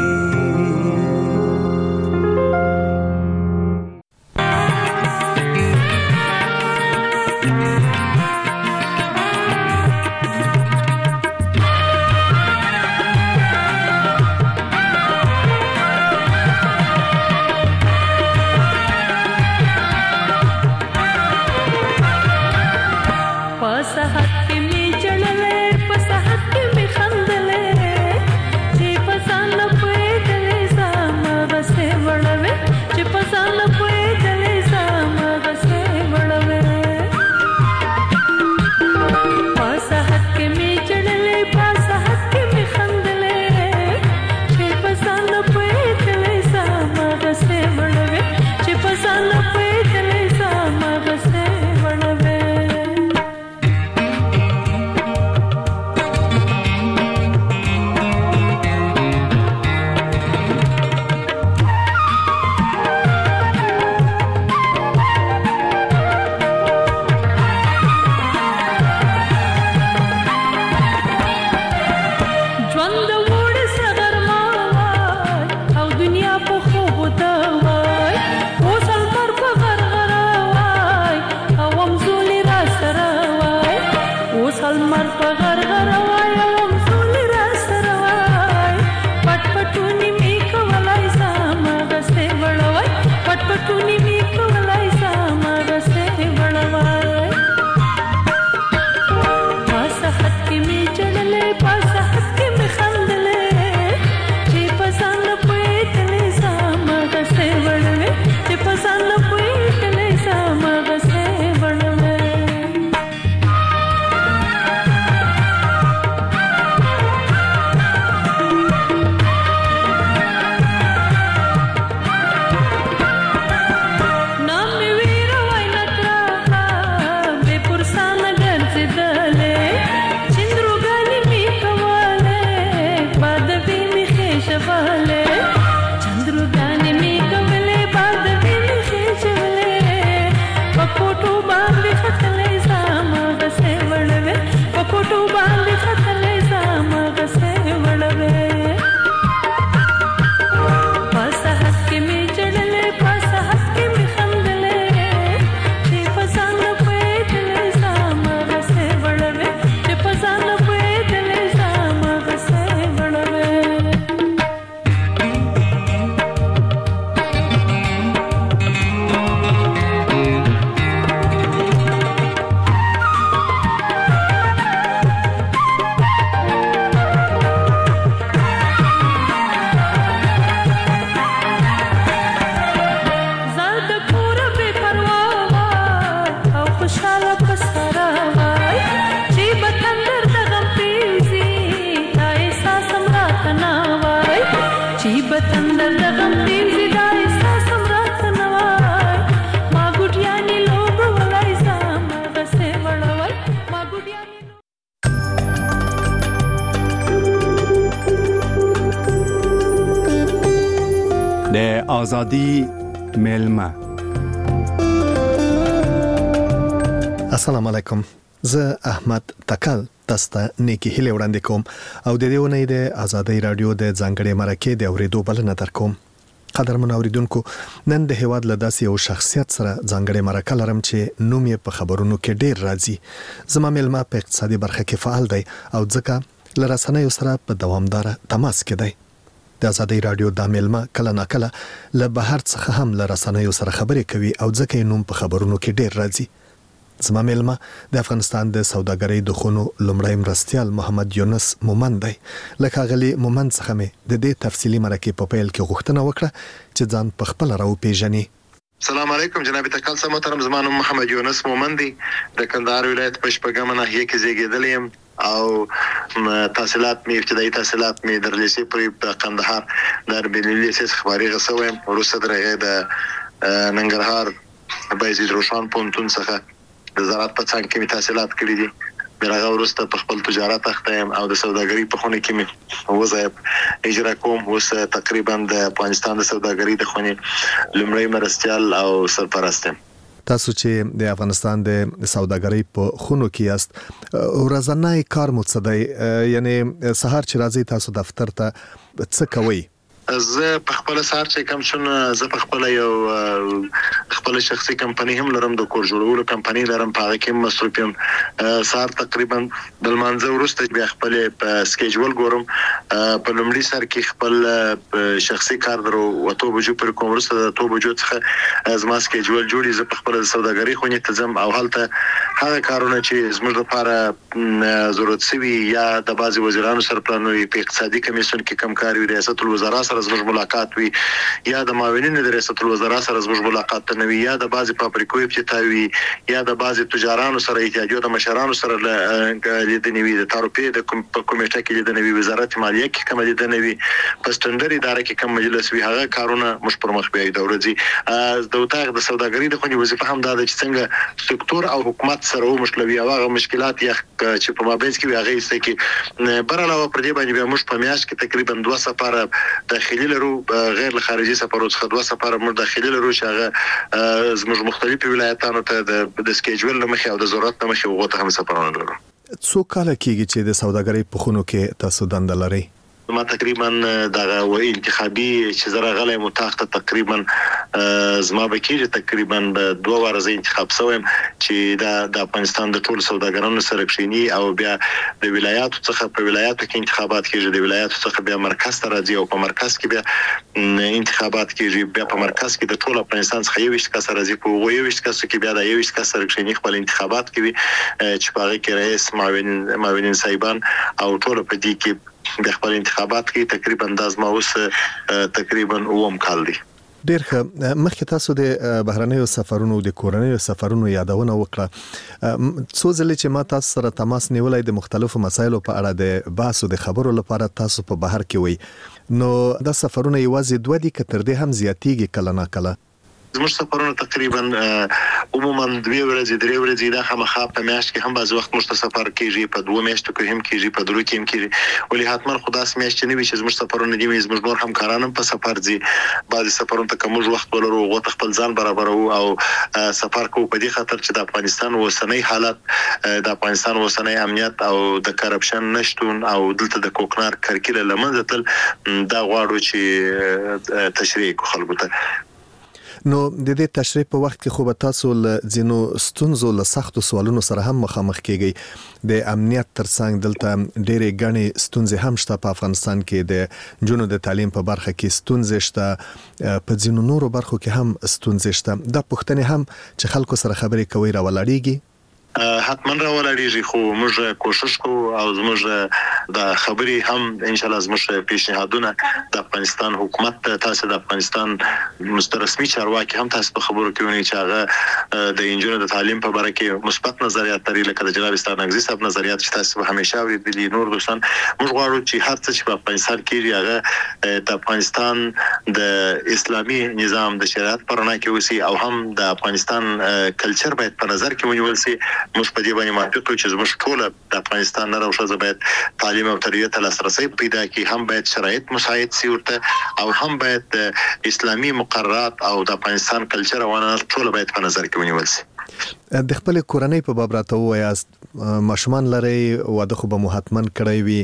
F: د ازادي میلمه.
G: السلام علیکم. زه احمد تکل تاسو ته نیکی هیله وړاندې کوم او د دې ونې د ازادي رادیو د ځانګړي مرکه د اوریدو بلنه درکوم. قدرمن اوریدونکو، نن د هیواد له داسې یو شخصیت سره ځانګړي مرکه لرم چې نوم یې په خبرونو کې ډیر راځي. زما میلمه په اقتصادي برخه کې فعال دی او ځکه له رسنیو سره په دوامدار تماس کې دی. د ازادي رادیو د میلمه کله ناکله له بهر څخه هم له رسنیو سره خبرې کوي او ځکه یې نوم په خبرونو کې ډیر راځي. زما میلمه د افغانستان د سوداګرۍ د خونو لومړی مرستیال محمد یونس مومند دی. لکه غلی مومند څخه مې د دې تفصیلی مرکه په پیل کې غوښتنه وکړه چې ځان په خپل راو پیژني.
H: السلام علیکم جناب تکل سم محترم، زما نوم محمد یونس مومند دی. د کندهار ولایت په شپږمه ناحیه کې زیږیدلی یم او تحصیلات می ابتدایي تحصیلات می در لیسې پورې په کندهار د اربیل لیسې څخه فارغ شوم. وروسته درغه د ننګرهار بایزید روشان پونتون څخه د زراعت په څنګ کې می تحصیلات کړې دي. بیرغه وروسته په خپل تجارت اخته یم او د سوداګرۍ په خونه کې می وظایف اجرا کوم. اوس تقریبا د افغانستان د سوداګرۍ د خونې لومړی مرستیال او سرپرست یم.
G: تاسو چې د افغانستان د سوداګرۍ په خونو کې یاست، ورځنی کار مو څه دی؟ یعنی سهار چې راځي تاسو دفتر ته څه کوئ؟
H: زه په خپل سهار چې کوم شنه زه په خپل یو خپل شخصي کمپنی هم لرم، د کور جوړولو کمپنی لرم، په هغه کې مصروف یم. سهار تقریبا د لمانځه وروسته بیا خپل په سکیجول ګورم. په لومړي سر کې خپل شخصي کار درو وته بجو پر کوم، وروسته د تو بجو څخه زما سکیجول جوړی. زه په خپل سوداګرۍ خونې ته ځم او هلته هغه کارونه چې زموږ لپاره ضرورت سوي یا د بعضي وزیرانو سره پلانوي، په اقتصادي کمیسیون کې کم کار وي، ریاست الوزرا سره زموږ ملاقات وي، یا د معاونینو د ریاست الوزرا سره زموږ ملاقات نه وي، یا د بعضي فابریکو ابتداوي وي، یا د بعضي تجارانو سره اتحادیو د مشرانو سره لیدنې وي، د تاروپې د کمیټه کې لیدنې وي، وزارت مالیه کې کوم لیدنې وي، په سټنډر اداره کې کوم مجلس وي. هغه کارونه موږ پر مخ بیاي د ورځي د وتاغ د سوداګرۍ د خونې وظیفه هم دا ده چې څنګه سکتور او حکومت سره ومشلوي او هغه مشکلات یا چې په مابین کې وي هغه یې کې بر علاوه پر دې باندې موږ په میاشت کې تقریبا دوه سفاره داخلي لرو، غیر خارجي سفرونو څخه دوه سفاره موږ داخلي لرو چې هغه زموږ مختلفو ولایتونو ته د سکیجول لمخې او د ضرورت لمخې وغوته هم سفرونه لرو.
G: څو کال کېږي چې د سوداګرۍ په خونو کې تاسو دنده لرئ؟
H: ما تقریبا دغه و انتخابي چې زره غلې متاخته تقریبا زما بکیږي تقریبا دوه ورځې انتخاب شوم چې دا د افغانستان د ټول سوداګرانو سره کښینی او بیا د ولایاتو څخه په ولایاتو کې انتخابات کیږي، د ولایاتو څخه بیا مرکز ته راځي او په مرکز کې بیا انتخابات کیږي، بیا په مرکز کې د ټول افغانستان څخه یو ویشت کس راځي، په یو ویشت کس کې بیا د یو ویشت کس سره کښینی خپل انتخابات کوي چې په هغه کې رئیس معاون معاونین صاحبان او ټول په دې کې د خپل انتخابات کې تقریبا د ازما اوس تقریبا اوم کال دی.
G: ډیر ښه. مخکې تاسو د بهرنیو سفرونو د کورنیو سفرونو یادونه وکړه. څو ځله چې ما تاسو سره تماس نیولای د مختلفو مسایلو په اړه د بحث او د خبرو لپاره تاسو په بهر کې وي، نو دا سفرونه یوازې دوه دي که تر دې هم زیاتیږي کله نا کله؟
H: زموږ سفرونه تقریبا عموما دوه ورځې درې ورځې دا خامخا په میاشت کې هم بعض وخت موږ ته سفر کیږي، په دوه میاشتو کې هم کیږي، په درو کې هم کیږي، ولې حتما خداس میاشت نه وي چې زموږ سفرونه دي زموږ نور همکاران هم په سفر ځي. بعض سفرونه ته کوم وخت ولرو غوته خپل ځان برابرو او سفر کوو په دې خاطر چې د افغانستان اوسنۍ حالت، د افغانستان اوسنۍ امنیت او د کرپشن نشټون او دلته د کوکنار کرکیله لمنځه تل دا غواړو چې تشریح کو خلکو ته.
G: نو د دې تشریح په وخت کې خو به تاسو له ځینو ستونزو له سختو سوالونو سره هم مخامخ کیږئ. د امنیت ترڅنګ دلته ډېرې ګڼې ستونزې هم شته. په افغانستان کې د نجونو د تعلیم په برخه کې ستونزې شته، په ځینو نورو برخو کې هم ستونزې شته. دا پوښتنې هم چې خلکو سره خبرې کوي راولاړېږي؟
H: حتما راولاړېږي، خو موږ کوشش کوو او زموږ د خبرې هم ان شاء الله زموږ پیشنهادونه د افغانستان حکومت ته، تاسو د افغانستان مسترسمي چارواکي هم تاسو په خبرو کې ونی چې هغه د انجونو د تعلیم په باره کې مثبت نظریات لري، لکه د جناب ستانګزي صاحب نظریات چې تاسو به همیشه اوریدلي. نور دوستان موږ غواړو چې هر څه چې په افغانستان کې هغه د افغانستان د اسلامي نظام د شریعت پر رڼا کې وسی او هم د افغانستان کلچر باید په نظر کې ونیول شي موږ په دې باندې موافق یو چې موږ ټول د افغانستان نه راوښه باید تعلیم او تربیت ته لاسرسي پیدا کړي، هم باید شرایط مساعد سي ورته، او هم باید اسلامي مقررات او د افغانستان کلچر او عنعنات ټول باید په نظر کې ونیول سي.
G: د خپل کورنۍ په باب راته وایاست، ماشومان لري واده خو به مو حتمن کړی وي،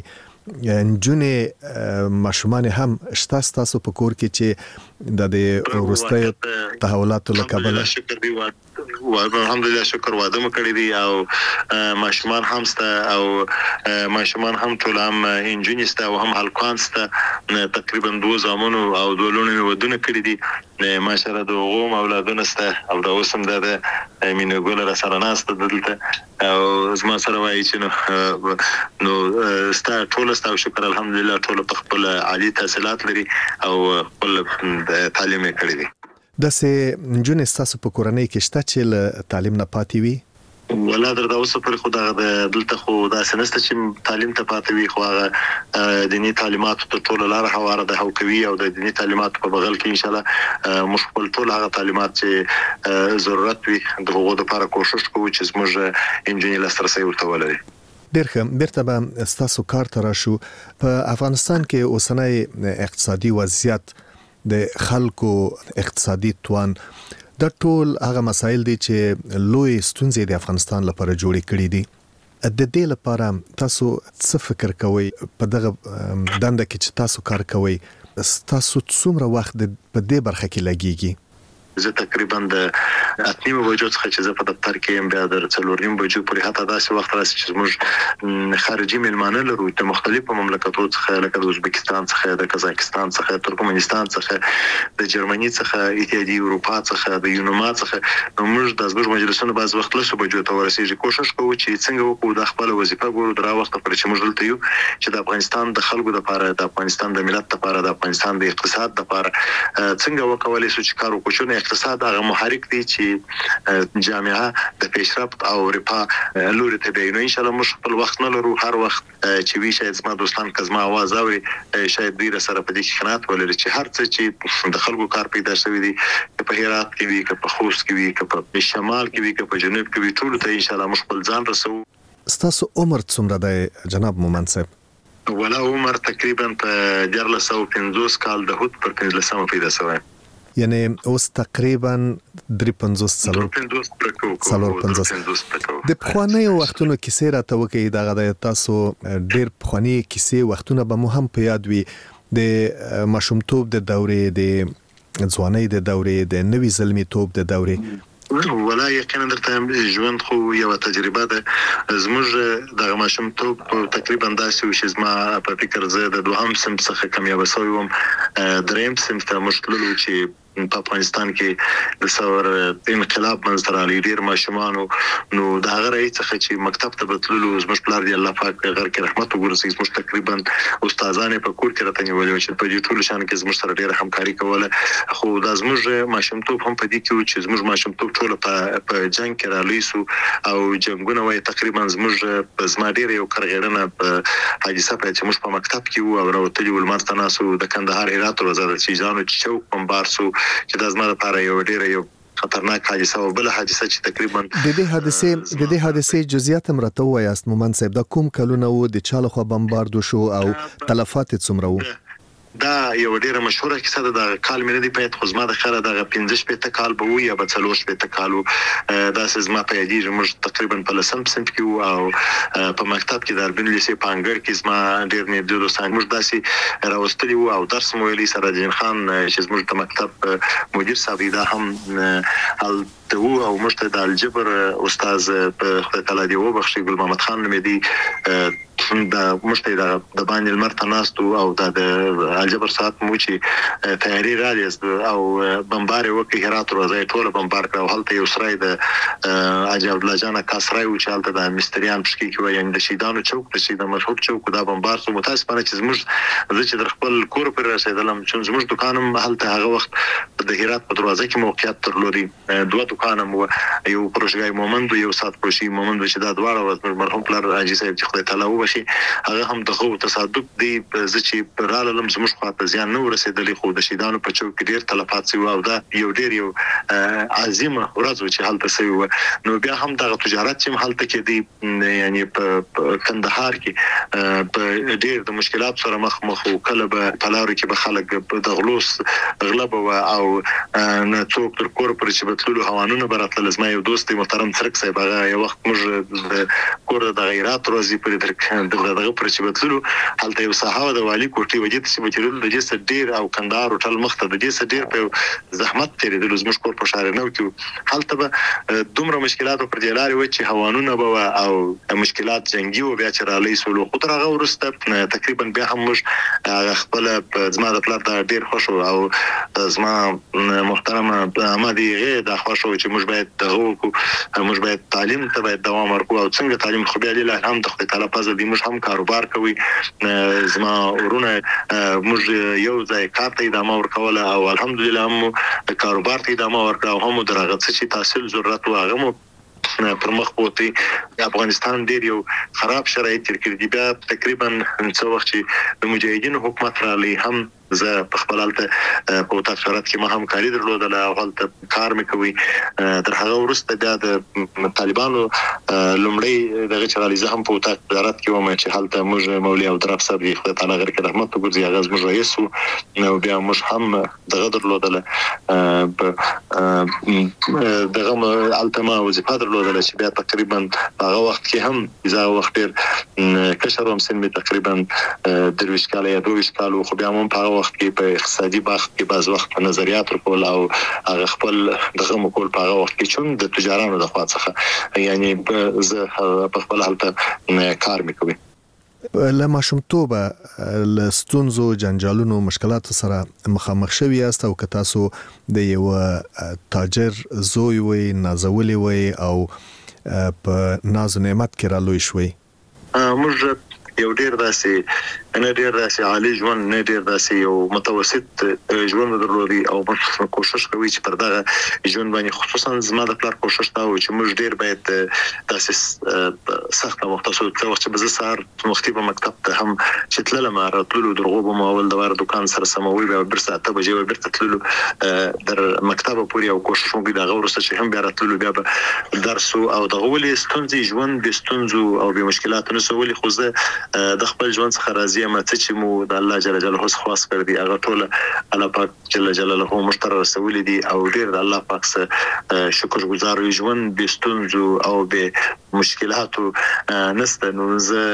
G: نجونې ماشومان هم شته ستاسو په کور کې چې د وروستیو تحولاتو له کبله؟
H: شکر دی الحمدلله، شکر واده مو کړی دی او ماشومان هم سته او ماشومان هم ټول هم انجونې سته او هم هلکان سته، تقریبا دوه زامنو او دوه لوڼو مې ودونه کړي دي ماشاءالله، د هغو هم اولادونه سته او دا اوس هم د مینه ګل را سره ناسته دلته او زما سره وایي چې نو نو ستا ټول ستا او شکر الحمدلله ټول په خپل عالی تحصیلات لري او خپل تعلیم یې کړی دی.
G: داسې نجونې ستاسو په کورنۍ کې شته چې له تعلیم نه پاتې وي؟
H: ولا درته اوسه پر خو دغه دلته خو داسې نشته چې تعلیم ته پاتې وي، خو هغه دیني تعلیماتو ته ټول لاره هواره ده او کوي او د دیني تعلیماتو په بغل کې ان شاء الله موږ خپل ټول هغه تعلیمات چې ضرورت وي د هغو لپاره کوشش کوو چې موږ انجینر لاسرسي ورته ولري.
G: ډېر ښه، بیرته به ستاسو کار ته راشو. په افغانستان کې اوسنی اقتصادي وضعیت، د خلکو اقتصادي توان، دا ټول هغه مسایل دي چې لوی ستونزې د افغانستان لپاره جوړې کړې دي. د دې لپاره تاسو څه فکر کوئ په دغه دنده کې چې تاسو کار کوئ؟ تاسو څومره وخت په دې برخه کې لګیږي؟
H: زه تقریبا د اتنیمه بجو څخه چې زه په دفتر کې یم بیا د څلورنیم بجو پورې حتی داسې وخت راسي چې موږ خارجي مېلمانه لرو د مختلفو مملکتونو څخه، لکه د ازبکستان څخه، د قزاقستان څخه، ترکمنستان څخه، د جرمني څخه، اتحادیه اروپا څخه، د یونما څخه. نو موږ د زموږ مجلسونو بعض وخت لسو بجو ته ورسېږي. کوشش کوو چې څنګه وکړو د خپل وظیفه ګورو درا وخت پر چې موږ دلته یو چې د افغانستان د خلکو لپاره، د افغانستان د ملت لپاره، د افغانستان د اقتصاد لپاره څنګه وکولای شو چې کار وکړو. نه اقتصاد هغه محرک دی چې جامعه د پیشرفت او رفاه لوري ته دی. نو ان شاء الله موږ خپل وخت نه لرو، هر وخت چې وی شاید زما دوستان کزما आवाज اوري شاید دوی سره په دې کې خنات ولري چې هر څه چې د خلکو کار پیدا شوی دی په هرات کې وي، که په خوست کې وي، که په شمال کې وي، که په جنوب کې وي، ټول ته ان شاء الله موږ خپل ځان رسو.
G: ستاسو عمر څومره دی جناب مومن صاحب؟
H: ولا عمر تقریبا په دیارلس سوه پنځوس کال د هوت پر پنځلسمه پیدا شوی،
G: یعنی اوس تقریبا درې پنځوس څلور پنځوس. د پخوانیو وختونو کیسې راته وکړئ. دغه د تاسو ډېر پخواني کیسې وختونه به مو هم په یاد وي، د ماشومتوب د دورې، د ځوانۍ د دورې، د نوي زلمیتوب د دورې.
H: ولا یقینا درته ژوند خو یو تجربه ده. زموږ د ماشومتوب تقریبا داسې و چې زما په فکر زه د دوهم صنف څخه کامیاب شوی وم، دریم صنف ته موږ تللو چې په افغانستان کې د ثور انقلاب منځ ته راغلی. ډېر ماشومانو نو د هغه رئیس څخه چې مکتب ته بتللو، زموږ پلار دی الله پاک په غر کې رحمت وګرځي، زموږ تقریبا استادان په کور کې راته نیولې چې په دې ټول شان کې زموږ سره ډېره همکاري کوله. خو دا زموږ ماشومتوب هم په دې کې و چې زموږ ماشومتوب ټول په په جنگ کې رالوي سو او جنگونه وای تقریبا زموږ په زما ډېر یو کرغړنه په حادثه په چې موږ په مکتب کې وو او راوتلي ولمر ته ناسو د کندهار هرات وزارت چې ځانو چې چوک بمبار سو چې د زما لپاره یو ډېر یو خطرناک حادثه او بل حادثه چې تقریبا
G: د دې حادثه د دې حادثه جزئیات هم راته وایاست مومن صاحب. دا کوم کلونه وو د چا لخوا بمباردو شو او تلفات څومره وو؟
H: دا یو ډیره مشهوره کیسه ده. د کال مې نه دی پېټ خو زما د خره د پنځه شپېته کال به وي یا به څلور شپېته کال وو. دا زما په یادېږي موږ تقریبا په لسم صنف کې وو او په مکتب کې د اربن لیسې په انګړ کې زما ډېر نږدې دوستان موږ داسې راوستلي وو او درس مو ویلي سره جین خان چې زموږ د مکتب مدیر صاحب دا هم هلته وو او موږ ته د الجبر استاد په خدای تعالی دی وبخښي ګل محمد خان نومېدی د مشته د باندې لمر تناستو او د الجبر ساعت مو چې تیاری را لیست او بمبار وکي هرات روزای ټول بمبار کړو. هلته یو سرای د اجي عبد الله جان کاسرای او چې هلته د مستریان پشکی کې وایي د شیدانو چوک د شیدانو مشهور چوک دا بمبار سو متاسفانه چې زموږ زه چې در خپل کور پر رسیدلم چې زموږ دکانم هلته هغه وخت د هرات په دروازه کې موقعیت درلودي. دوه دکانم یو پروژګای مومند یو سات پروشي مومند چې دا دواړه مرحوم پلار اجي صاحب چې خدای تعالی وبخښي شي هغه هم دغه تصادف دی چې را لم زموږ خواته ځان نو رسیدلې خو د شیدانو په چوک کې ډیر تلفات شوی او دا یو ډیر یو عظیمه ورځ چې حالت سوی نو بیا هم د تجارت چې حالت کې دی یعنی په کندهار کې په ډیر د مشکلات سره مخ مخ او کله په پلارو کې به خلک د غلوس غلبه او نه څوک تر کور پر چې بتلو حوانونه براتل زما یو دوست محترم ترک صاحب هغه یو وخت موږ د کور د غیرات روزي پر درک دغه پر چې بتلو حالت یو صحابه د والی کوټي وجه چې بچرل د جسد ډیر او کندهار ټل مخته د جسد ډیر په زحمت تیرې د زموږ کور په شهر نو کې حالت به دومره مشکلات پر جلاري و چې حوانونه به او مشکلات جنگي او بیا چې را لې سولو خطر هغه ورسته تقریبا بیا هم موږ خپل زما د پلان د ډیر خوشو او زما محترم احمدي غي د خوشو چې موږ باید دغه موږ باید تعلیم ته باید دوام ورکو او څنګه تعلیم خو بیا له هم د خپل تعالی پزه دی موږ هم کاروبار کوي زما ورونه موږ یو ځای کار ته ادامه ورکوله او الحمدلله هم کاروبار ته ادامه ورکړو هم درغه چې تحصیل ضرورت واغمو پر مخ بوتي افغانستان ډیر یو خراب شرایط تر کې دی بیا تقریبا څو وخت چې د مجاهدینو حکومت را لې هم زه په خپل حالت په تفسیرات کې ما هم کاری درلودل او حالت کار مې کوي تر هغه وروسته بیا د طالبانو لومړی دغه چرالي زه هم په تفسیرات کې ومه چې حالت موږ مولوی او دراب صاحب خدای تعالی غیر کې رحمت وکړي هغه موږ رئیس او بیا موږ هم دغه درلودل دغه التما وظیفه درلودل چې بیا تقریبا هغه وخت کې هم اذا وخت ډیر کشر هم سن می تقریبا درویش کاله یا دویش کاله خو بیا هم په وخت کې په اقتصادي بحث کې بعض وخت نظریات ورکول او هغه خپل دغه مکول په هغه وخت کې چون د تجارانو د خوا څخه یعنی زه په خپل حالت کار میکوي
G: له ماشومتوبه له ستونزو جنجالونو مشکلاتو سره مخامخ شوی است او که تاسو د یو تاجر زوی وي نازولي وي او په ناز نعمت کې را لوي شوي
H: موږ یو ډیر داسې نه ډیر داسې عالی ژوند نه ډیر داسې یو متوسط ژوند درلودي او موږ کوشش کوي چې پر دغه ژوند باندې خصوصا زما د پلار کوشش دا و چې موږ ډیر باید داسې سخت مختصر څه وخت به زه سهار وختي په مکتب ته هم چې تللم راتللو درغو به مول د واره دکان سره سموي به بر ساعت به جوه بیرته تللو در مکتب پورې او کوشش وکړي دغه ورسته چې هم بیا راتللو بیا به درس او دغه ولې ستونزې ژوند به ستونزو او به مشکلاتونو سولې خو زه د خپل ژوند څخه راضي یم چې مو د الله جل جلاله خواص کړ دي هغه ټول الله پاک جل جلاله مشترک رسول دي او ډیر د الله پاک سره شکر گزار ژوند به ستونزو او به مشکلاتو نسته نو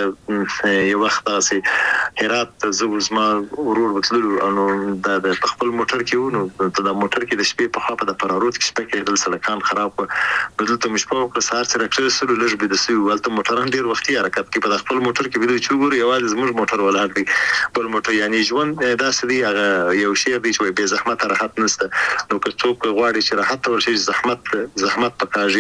H: زه یو وخت تاسو هرات زوزما ورور وتللو نو د خپل موټر کې ونو د موټر کې د شپې په خاطر د پرارود کې شپه کې د سلکان خراب بدلته مشپو په سهار سره کړسلو لږ به د سوي ولته موټران ډیر وختي حرکت کې په خپل موټر کې بده چوغور یوازې زموږ موټر ولاړ دی بل موټر یعنی ژوند داسې دی هغه یو شی دی چې به زحمت راحت نشته نو که څوک غواړي چې راحت ورشي زحمت زحمت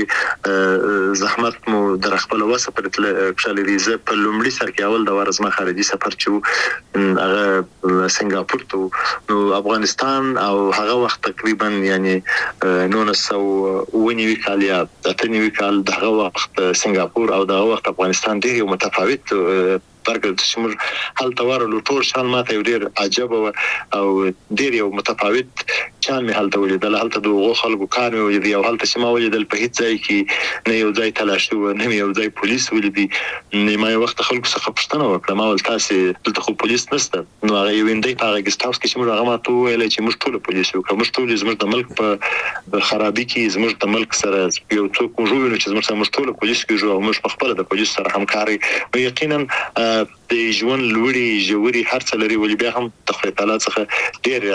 H: پکاږي زحمت مو در خپل وسه پر کښلې دي زه په لومړي سر کې اول د ورزما خارجي سفر چې هغه سنگاپور ته نو افغانستان او هغه وخت تقریبا یعنی نو نسو ونیوي کال یا اتنیوي کال دغه وخت سنگاپور او دغه وخت افغانستان ډیر متفاوت فرق چې موږ هلته ورلو ټول شان ماته یو ډیر عجب او ډیر یو متفاوت چان مې هلته ولیدل هلته دغه خلکو کار ولیدل او هلته چې ما ولیدل په هیڅ ځای کې نه یو ځای تلاشي و نه یو ځای پولیس ولیدي نه ما یو وخت خلکو څخه پوښتنه وکړه ما ول تاسو دلته خو پولیس نشته نو هغه یو اندې په هغه ګست هاوس کې چې موږ هغه ماته ویل چې موږ ټول پولیس یو کوم ټول زموږ د ملک په خرابې کې زموږ د ملک سره یو څوک موږ چې زموږ سره ټول پولیس کې او موږ په خپل د پولیس سره همکاري او یقینا د ژوند لوړي جوړي هر څه لري ولې بیا هم د خپل تعالی څخه ډیر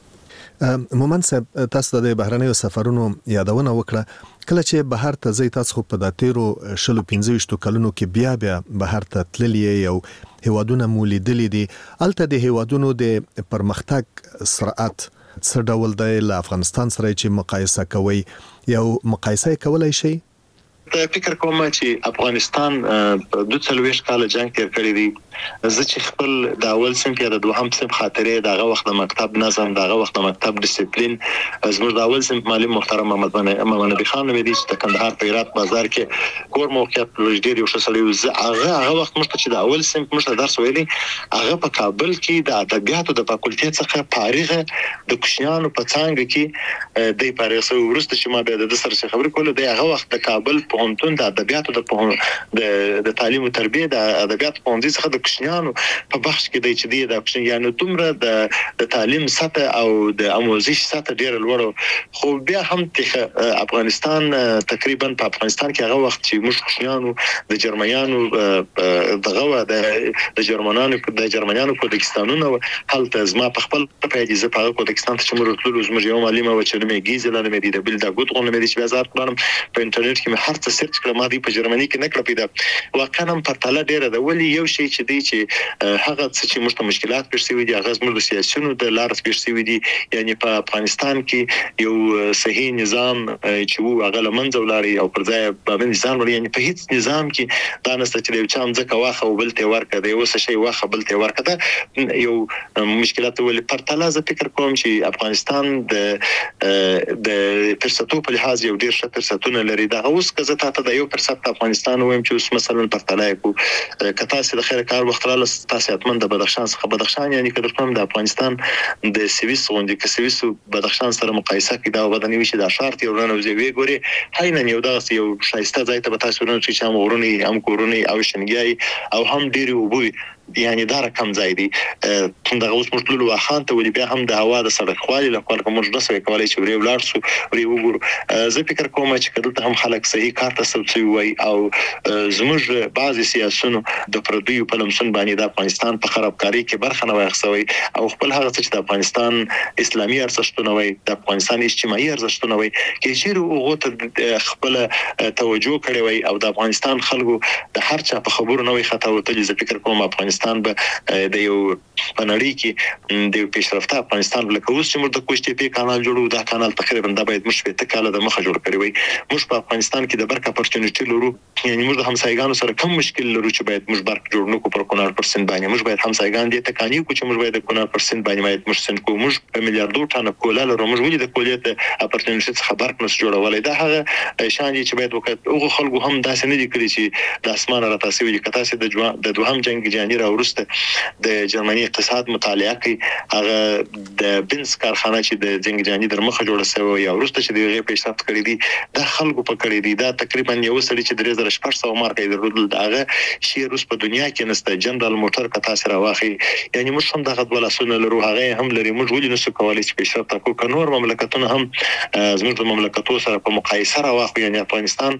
H: راځي
G: مومن صاحب تاسو د بهرنیو سفرونو یادونه وکړه کله چې بهر ته ځي تاسو په داتیرو شلو پنځه کلونو کې بیا بیا بهر ته تللی یو هیوادونه مولیدلې دي الته د هیوادونو د پرمختګ سرعت څه ډول دی له افغانستان سره چې مقایسه کوي یو مقایسه کولای شي
H: فکر کوم چې افغانستان د څلويش کال جنگ تیر کړی دی زه چې خپل د اول صنف یا د دوهم صنف خاطرې دغه وخت د مکتب نظم دغه وخت د مکتب ډیسپلین زموږ د اول صنف معلم محترم محمد نبی خان نبی چې د کندهار په هرات بازار کې کور موقعیت ډېر یو ښه سړی هغه هغه وخت موږ چې د اول صنف موږ درس ویلي هغه په کابل کې د ادبیاتو د فاکولټې څخه فارغ د کوشنیانو په څنګه کې د فارغ سو ورسته چې ما به د سر څخه خبرې کوله د هغه وخت د کابل پوهنتون د ادبیاتو د د تعلیم او تربیه د ادبیاتو پوهنځي څخه د کوشنیانو په بخش کې د چې د کوشنیانو دومره د تعلیم سطح او د آموزش سطح ډېر لوړ خو بیا هم د افغانستان تقریبا په افغانستان کې هغه وخت چې موږ کوشنیانو د جرمنیانو دغه د جرمنانو د جرمنیانو کوردستانونو هلته زما په خپل پیاجیزه په کوردستان ته چې موږ ټول زموږ یو معلم او چې مې گیزل نه مې د بل د ګوت غو مې د بازار پلانم په انټرنیټ کې مې هر څه سرچ کړم ما دی په جرمني کې نه کړ پیدا واقعا په تاله ډیره د ولی یو شی چې دی چې هغه څه چې موږ ته مشکلات پیښ شوي دي هغه زموږ د سیاسيونو د لارې پیښ شوي دي یعنی په افغانستان کې یو صحیح نظام چې وو هغه لمنځه ولاري او پر ځای باندې نظام ولري یعنی په هیڅ نظام کې دا نسته چې یو چا ځکه واخه او بل ته ورکړه دی اوس شی واخه بل ته ورکړه یو مشکلات ولې پر تاله ز فکر کوم چې افغانستان د د فرصتو په لحاظ یو ډیر ښه فرصتونه لري دا اوس که زه تاسو د یو فرصت افغانستان وایم چې اوس مثلا پر تاله کو کته سي د خیر کار وخت را تاسو اتمن د بدخشان څخه بدخشان یعنی کله کوم د افغانستان د سویس غونډې کې سویس بدخشان سره مقایسه کې دا ودانې وشي د شارت یو رانه وزوي ګوري هاینه یو دغه یو شایسته ځای ته تاسو ورنه چې هم غورونی هم کورونی او شنګي او هم ډیری وبوي یعنی دا رقم ځای دی دغه اوس موږ ټول واخان ته ولې بیا هم د هوا د سړک خوالي لپاره کوم موږ نسوي کولای چې ورې ولاړ سو ورې وګورو زه فکر کوم چې کله هم خلک صحیح کار ته سوي وي او زموږ بعضي سیاسيونو د پردیو په لمسون باندې د افغانستان په خرابکاری کې برخه نه واخصوي او خپل هغه څه چې د افغانستان اسلامي ارزښتونه وي د افغانستان اجتماعي ارزښتونه وي کې چې هغه ته خپل توجه کړی وي او د افغانستان خلکو د هر چا په خبرو نه وي خطا وتلی زه فکر کوم افغانستان به د یو پنړی کې د پیشرفته افغانستان لکه اوس چې موږ د کوشتي په کانال جوړو دا کانال تقریبا د باید مش په تکاله د مخه جوړ کړی وي موږ په افغانستان کې د برک اپورچونټی لرو یعنی موږ د همسایګانو سره کوم مشکل لرو چې باید موږ برک جوړ نکو پر کونال پرسنټ باندې موږ باید همسایګان دې تکانی کو چې موږ باید د کونال پرسنټ باندې باید موږ سنت کو موږ په میلیارډو ټانه کولا لرو موږ ولې د کولیت اپورچونټی څخه برک نس جوړولای دا هغه شان چې باید وکړو هغه خلکو هم داسې نه دي کړی چې د اسمانه را تاسو ویل کته سي د دوهم جنگ جهانی ورسته د جرمني اقتصاد مطالعه کوي هغه د بنز کارخانه چې د جنگ جهانی در مخه جوړه شوی او ورسته چې دغه پیشرفت کړی دي د خلکو په کړی دي دا تقریبا یو سړي چې درې زره شپږ سوه مارکې درلودل دغه شی روس په دنیا کې نسته جنرال موټر کتا سره واخی یعنی موږ هم دغه ولا سونه لرو هغه هم لري موږ ولې نسو کولای چې پیشرفت وکړو نور مملکتونه هم زموږ د مملکتونو سره په مقایسه راوخو یعنی افغانستان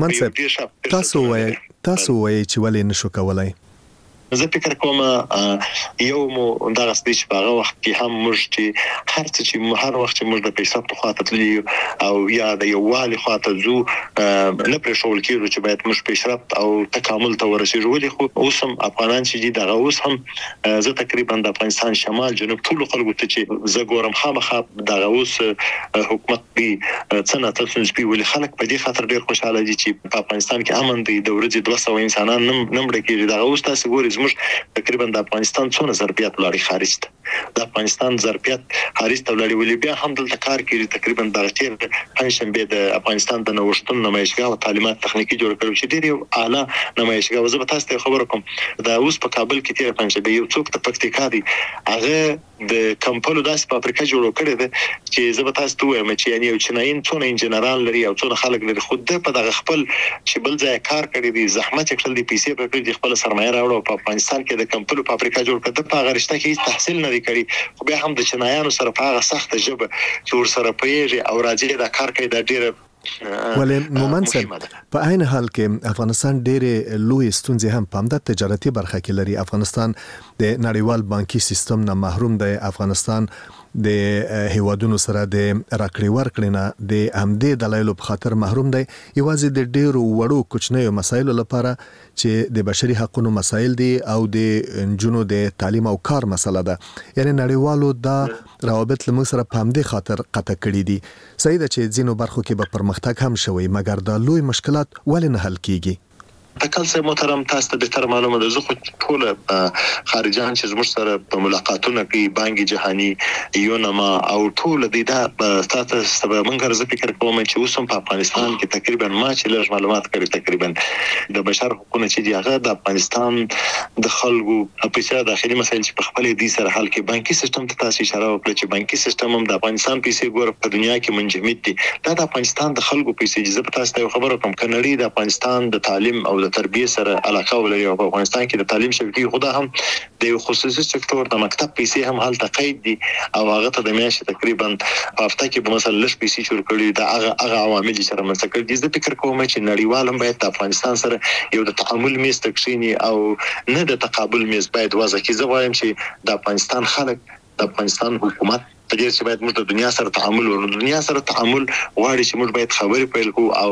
G: تاسو وایي تاسو وایي چې ولې نشو کولای
H: زه فکر کوم یو مو دغه سټیج په هغه وخت کې هم موږ چې هر څه چې هر وخت چې موږ د پیسې په خاطر تللی او یا د یو والي خاطر زو نه پرې شول کېږي چې باید موږ پیشرفت او تکامل ته ورسېږو ولې خو اوس هم افغانان چې دغه اوس هم زه تقریبا د افغانستان شمال جنوب ټول خلکو ته چې زه ګورم خامخا دغه اوس حکومت دی څنګه تاسو چې ولې خلک په دې خاطر ډیر خوشاله دي چې په افغانستان کې امن دی د ورځې دوه سوه انسانان نم مړ کېږي دغه اوس تاسو ګورئ زموږ تقریبا د افغانستان څونه ظرفیت لري خارج ته د افغانستان ظرفیت خارج ته لري ولې بیا هم دلته کار کوي تقریبا د تیر پنځشنبه د افغانستان د نوښتونو نمایشګاه او تعلیمات تخنیکی جوړ کړو چې ډیر یو اعلی نمایشګاه وزه به تاسو ته خبر کوم دا اوس په کابل کې تیر پنځشنبه یو څوک د پکتیکا دی هغه د کمپلو داس فابریکه جوړ کړی دی چې زه به تاسو ته وایم چې یعنی یو چیناین څونه انجنیران لري او څونه خلک لري خود په دغه خپل چې بل ځای کار کړی دی زحمت کړل دی پیسې په کړی خپل سرمایه راوړو په افغانستان کې د کمپلو فابریکه جوړ کړه په هغه رشته کې تحصیل نه کړی خو بیا هم د چینایانو سره په هغه سخت ژبه چې ور سره پیږي او راځي دا کار کوي د ډیره
G: ولې مومن صاحب په عین حال کې افغانستان ډېرې لوی ستونزې هم په د تجارتي برخه کې لري افغانستان د نړیوال بانکي سیستم نه محروم دی افغانستان د هیوادونو سره د راکړې ورکړې نه د همدې دلایلو په خاطر محروم دی یوازې د ډېرو وړو کوچنیو مسایلو لپاره چې د بشري حقوقو مسایل دي او د نجونو د تعلیم او کار مسله ده یعنی نړیوالو دا روابط لمو سره په همدې خاطر قطع کړي دي صحیح ده چې ځینو برخو کې به پرمختګ هم شوی مګر دا لوی مشکلات ولې نه حل کیږي
H: تکل سه محترم تاسو ته به تر معلومه ده زه خو ټول خارجان چې زموږ سره په ملاقاتونو کې بانک جهانی یونما او ټول د دا تاسو سره موږ زه فکر کوم چې اوس په افغانستان کې تقریبا ما چې لږ معلومات کړی تقریبا د بشر حقوقو چې دی هغه د افغانستان د خلکو په څیر داخلي مسایل چې په خپل دي سره حل کې بانکي سیستم ته تاسو اشاره وکړه چې بانکي سیستم هم د افغانستان پیسې ګور په دنیا کې منجمد دي دا د افغانستان د خلکو پیسې چې زه تاسو ته خبرو کوم کنړی د افغانستان د تعلیم او د تربیه سره علاقه ولري او په افغانستان کې د تعلیم شبکې خدا هم د خصوصي سکتور د مکتب پیسې هم حالت قید دي او هغه ته د میاشتې تقریبا هفته کې په مثلا لږ پیسې شروع کړي دا هغه هغه عوامل چې سره مسکر دي زه فکر کوم چې نړیوال هم باید د افغانستان سره یو د تعامل میز تکشینی او نه د تقابل میز باید وضع کې زه وایم چې د افغانستان خلک د افغانستان حکومت په دې چې باید موږ د دنیا سره تعامل ورو د دنیا سره تعامل غواړي چې موږ باید خبرې پیل کوو او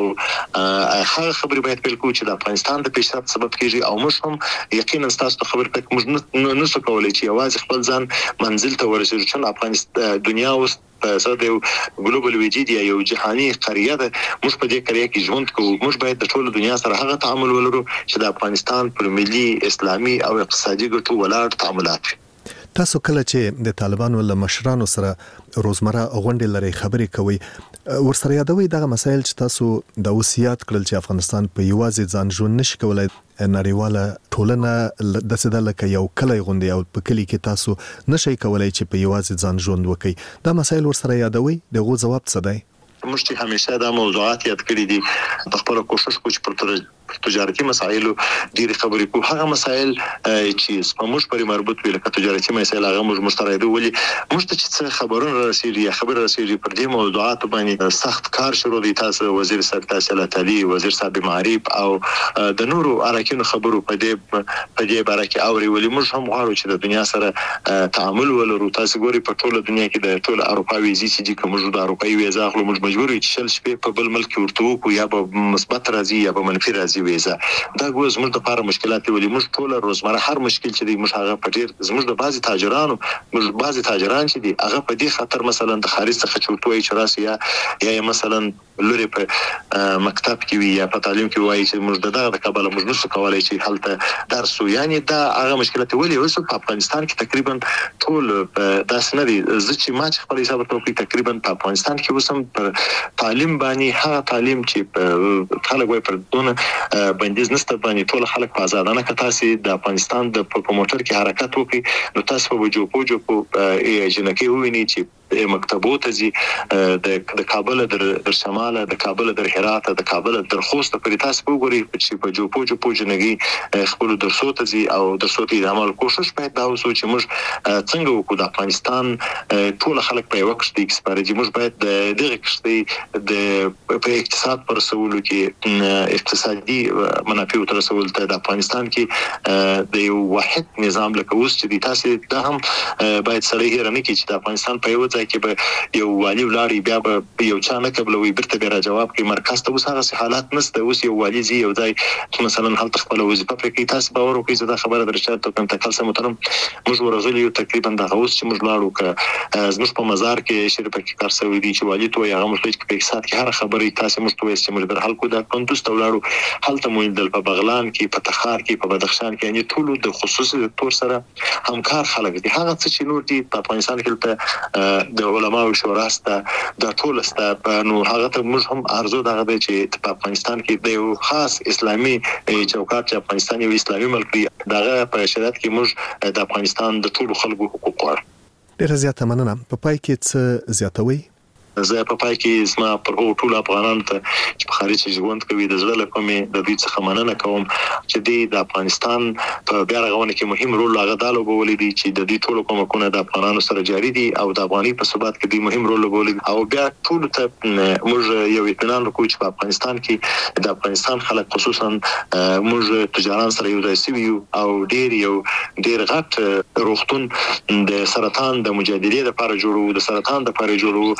H: هغه خبرې باید پیل کوو چې د افغانستان د پیشرفت سبب کیږي او موږ هم یقینا تاسو ته خبر پک موږ نه څه کولای چې یوازې خپل ځان منزل ته ورسېږو چې افغانستان دنیا اوس په یو ګلوبل وجود یو جهاني قریه ده موږ په دې قریه کې ژوند کوو موږ باید د ټول دنیا سره هغه تعامل ولرو چې د افغانستان پر ملي اسلامي او اقتصادي ګټو ولاړ تعاملات
G: تاسو کله چې د طالبانو له مشرانو سره روزمره غونډې لري خبرې کوي ورسره یادوي دغه مسایل چې تاسو د وصیت کړل چې افغانستان په یوازې ځان ژوند نشي کولای نړیواله ټولنه د سده لکه یو کلی غونډې او په کلی کې تاسو نشئ کولای چې په یوازې ځان ژوند وکړي دا مسایل ورسره یادوي دغه جواب څه دی
H: موږ چې همیشه دا موضوعات یاد کړی دي په خپل کوشش کوو چې پر تجارتي مسایلو ډېر خبرې کوو هغه مسایل چې سپموش پرې مربوط وي لکه تجارتي مسایل هغه موږ مستعد ولي موږ ته چې خبرونه رسیدي خبر رسیدي پر دې موضوعات باندې سخت کار شروع دي تاسو وزیر صاحب تحصیل تعالی وزیر صاحب معارف او د نورو اراکینو خبرو په دې په دې باره کې اوري ولي موږ هم غواړو چې د دنیا سره تعامل ولرو تاسو ګوري په ټوله دنیا کې د ټوله اروپایي ویزې چې کوم موږ د اروپایي ویزه اخلو موږ مجبور یو چې شل شپې په بل ملک ورته کو یا به مثبت راځي یا به منفي راځي ویزه دا ګوز موږ د لپاره مشکلات ولې موږ ټول روزمره هر مشکل چې دی موږ هغه په ډیر زموږ د بعضي تاجرانو موږ بعضي تاجران چې دی هغه په دې خاطر مثلا د خارج څخه چورتوي چې راسي یا یا مثلا لوري په مکتب کې وي یا په تعلیم کې وایي چې موږ د دغه قبل موږ نشو کولای چې حالت درس یعنی دا هغه مشکلات ولې اوس په افغانستان کې تقریبا ټول داس نه دي زه چې ما چې خپل حساب ته تقریبا په افغانستان کې وسم تعلیم باندې هغه تعلیم چې خلک وایي پر دونه بندیز نسته باندې ټول خلک په آزادانه کې تاسو د افغانستان د پروموټر کې حرکت وکړي نو تاسو په وجو جو په جنکه ویني چې مکتبو ته زی د کابل در شماله د کابل در هرات د کابل در خوست په تاسو وګوري چې په جو په جو په جنګي خپل درسو ته زی او درسو ته عمل کوشش باید دا وسو چې موږ څنګه وکړو د افغانستان ټول خلک په وخت کې ایکسپیري موږ باید دغه کښتۍ د په اقتصاد پر سوالو کې اقتصادي منافع تر سوال ته د افغانستان کې د یو واحد نظام لکه اوس چې تاسو دا هم باید سره هیر نه کې چې د افغانستان په یو ځای کې به یو والی ولاري بیا به یو چا نه قبلوي برته به را جواب کوي مرکز ته اوس هغه حالات نشته اوس یو والی زی یو ځای مثلا حل تخپل وظیفه پرې تاسو باور وکړئ چې دا خبره درشته ته کوم تکل سم محترم موږ ورغلی یو تقریبا د اوس چې موږ لاړو ک زموږ په مزار کې شریف کې کار سوي دي چې والی ته هغه موږ چې په اقتصاد کې هر خبره تاسو موږ ته چې موږ در حل کو دا کندوز ته ولاړو حل ته موږ د بغلان کې په تخار کې په بدخشان کې یعنی ټول د خصوصي سکتور سره همکار خلک دي هغه څه چې نور دي په افغانستان کې د علماء شورا سره د ټول سره نو هغه ته موږ هم ارزو دغه چې په افغانستان کې د یو خاص اسلامي چوکاټ چې افغانستان یو اسلامي ملک دی دغه په شریعت کې موږ د افغانستان د ټول خلکو حقوق غواړو
G: ډیر زیاته مننه په پای کې څه زیاتوي
H: زه په پای کې اسما پر ټول افغانانو ته چې په خارج ژوند کوي د زړه له کومې د دې څخه مننه کوم چې د افغانستان په بیا رغونه کې مهم رول لغدالو بولې دي چې د دې ټول کومکونه د افغانانو سره جاري دي او د افغاني په ثبات کې د مهم رول بولې او بیا ټول ته موږ یو اطمینان وکړو چې په افغانستان کې د افغانستان خلک خصوصا موږ تجاران سره یو ځای سوي او ډیر یو ډیر غټ روغتون د سرطان د مجادلې لپاره جوړو د سرطان لپاره جوړو د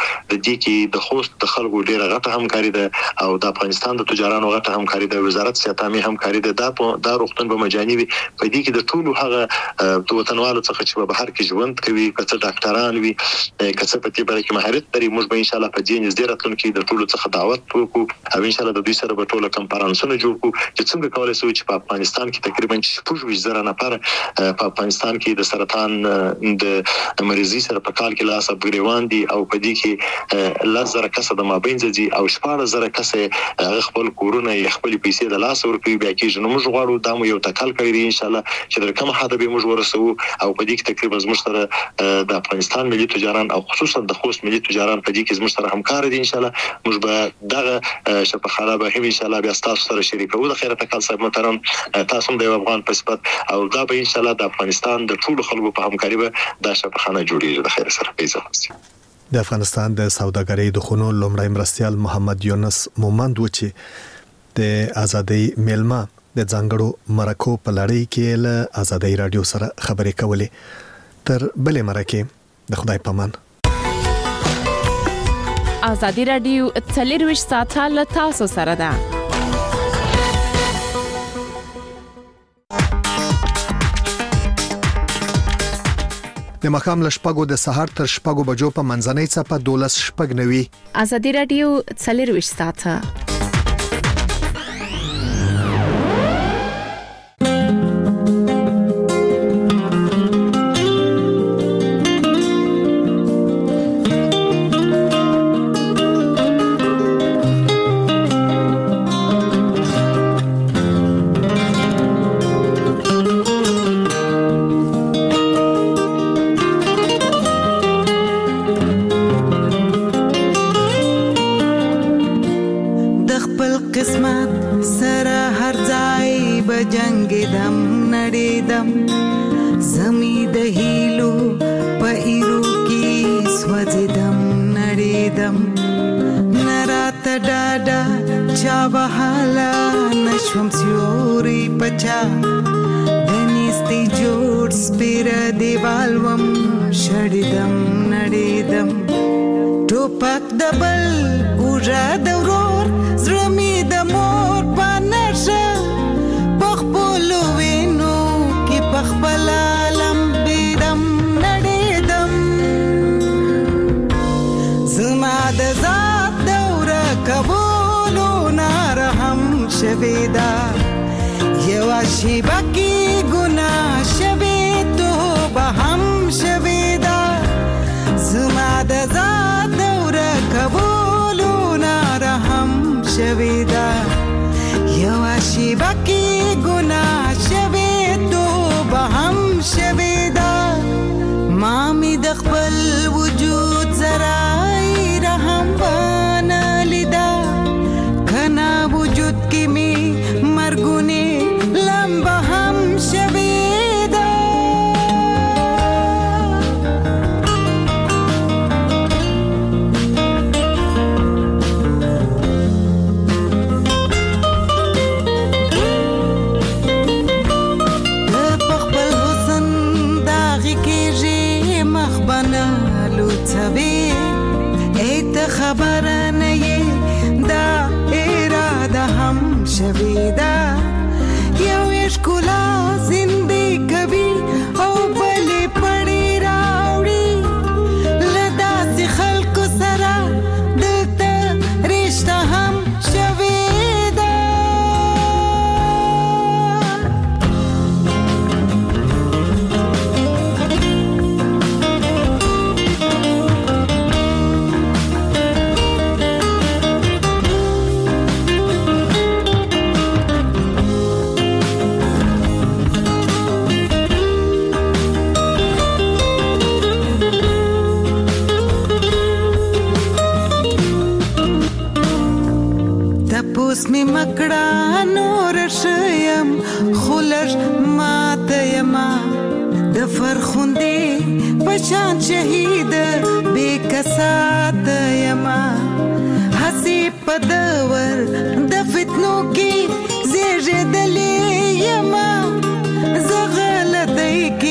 H: دې کې د خوست د خلکو ډیره غټه همکاري ده او د افغانستان د تجارانو غټه همکاري ده. وزارت صحت عامه همکاري ده. دا دا روغتون به مجاني وي. په دې کې د ټولو هغه وطنوالو څخه چې په بهر کې ژوند کوي، کڅه ډاکټران وي، کڅه په دې برخه کې مهارت لري، موږ به ان شاء الله په دې نږدې راتلونکي د ټولو څخه دعوت وکړو او ان شاء الله د دوی سره به ټول کنفرانسونه جوړ کړو چې څنګه کولای شو چې په افغانستان کې تقریبا شپږ ویشت زره نفر په افغانستان کې د سرطان د مریضي سره په کال کې لاس ابګریوان دي او په دې کې لاس زره کسه د مابین دي او شپږ زره کسه خپل کورونه خپل پیسې د لاس ورکوي. بیا کې نو موږ غواړو دا مو یو تکل کوي ان شاء الله چې د کوم حد به موږ ورسو او په دې کې تقریبا زموږ سره د افغانستان ملي تجاران او خصوصا د خوست ملي تجاران په دې کې زموږ سره همکار دي. ان شاء الله موږ به دغه شفاخانه به هم ان شاء الله بیا تاسو سره شریکو. د خیرت کال صاحب محترم تاسو د افغان په صفت او دا به ان شاء الله د افغانستان د ټولو خلکو په همکاري به دا شفاخانه جوړیږي. د خیر سره پیژنئ.
G: د افغانستان د سوداګرۍ د خونو لومړی مرستيال محمد یونس مومند و چې د ازادي میلمه د ځانګړو مرکو په لړۍ کې له ازادي رادیو سره خبرې کولې. تر بلې مرکه د خدای پامان.
I: ازادي رادیو څلرویشت ساعته له تاسو سره ده.
G: د مخام له شپږو د سهار تر شپږو بجو په منځنۍ څپه دولس شپږ نوي.
I: ازادي رادیو څلرویشت ساعته.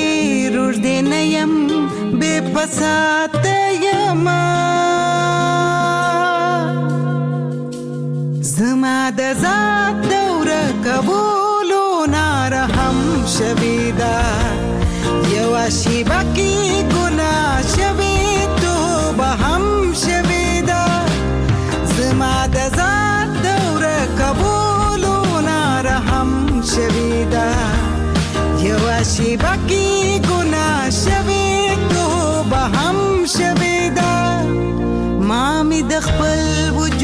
D: بے پسات یما دا یو شیبه کې ګناه شوي توبه هم شوي دا زما د ذات دوره قبولونه رحم شوي دا یو شیبه کې ګناه شوي توبه هم شوي دا ما می د خپل وجود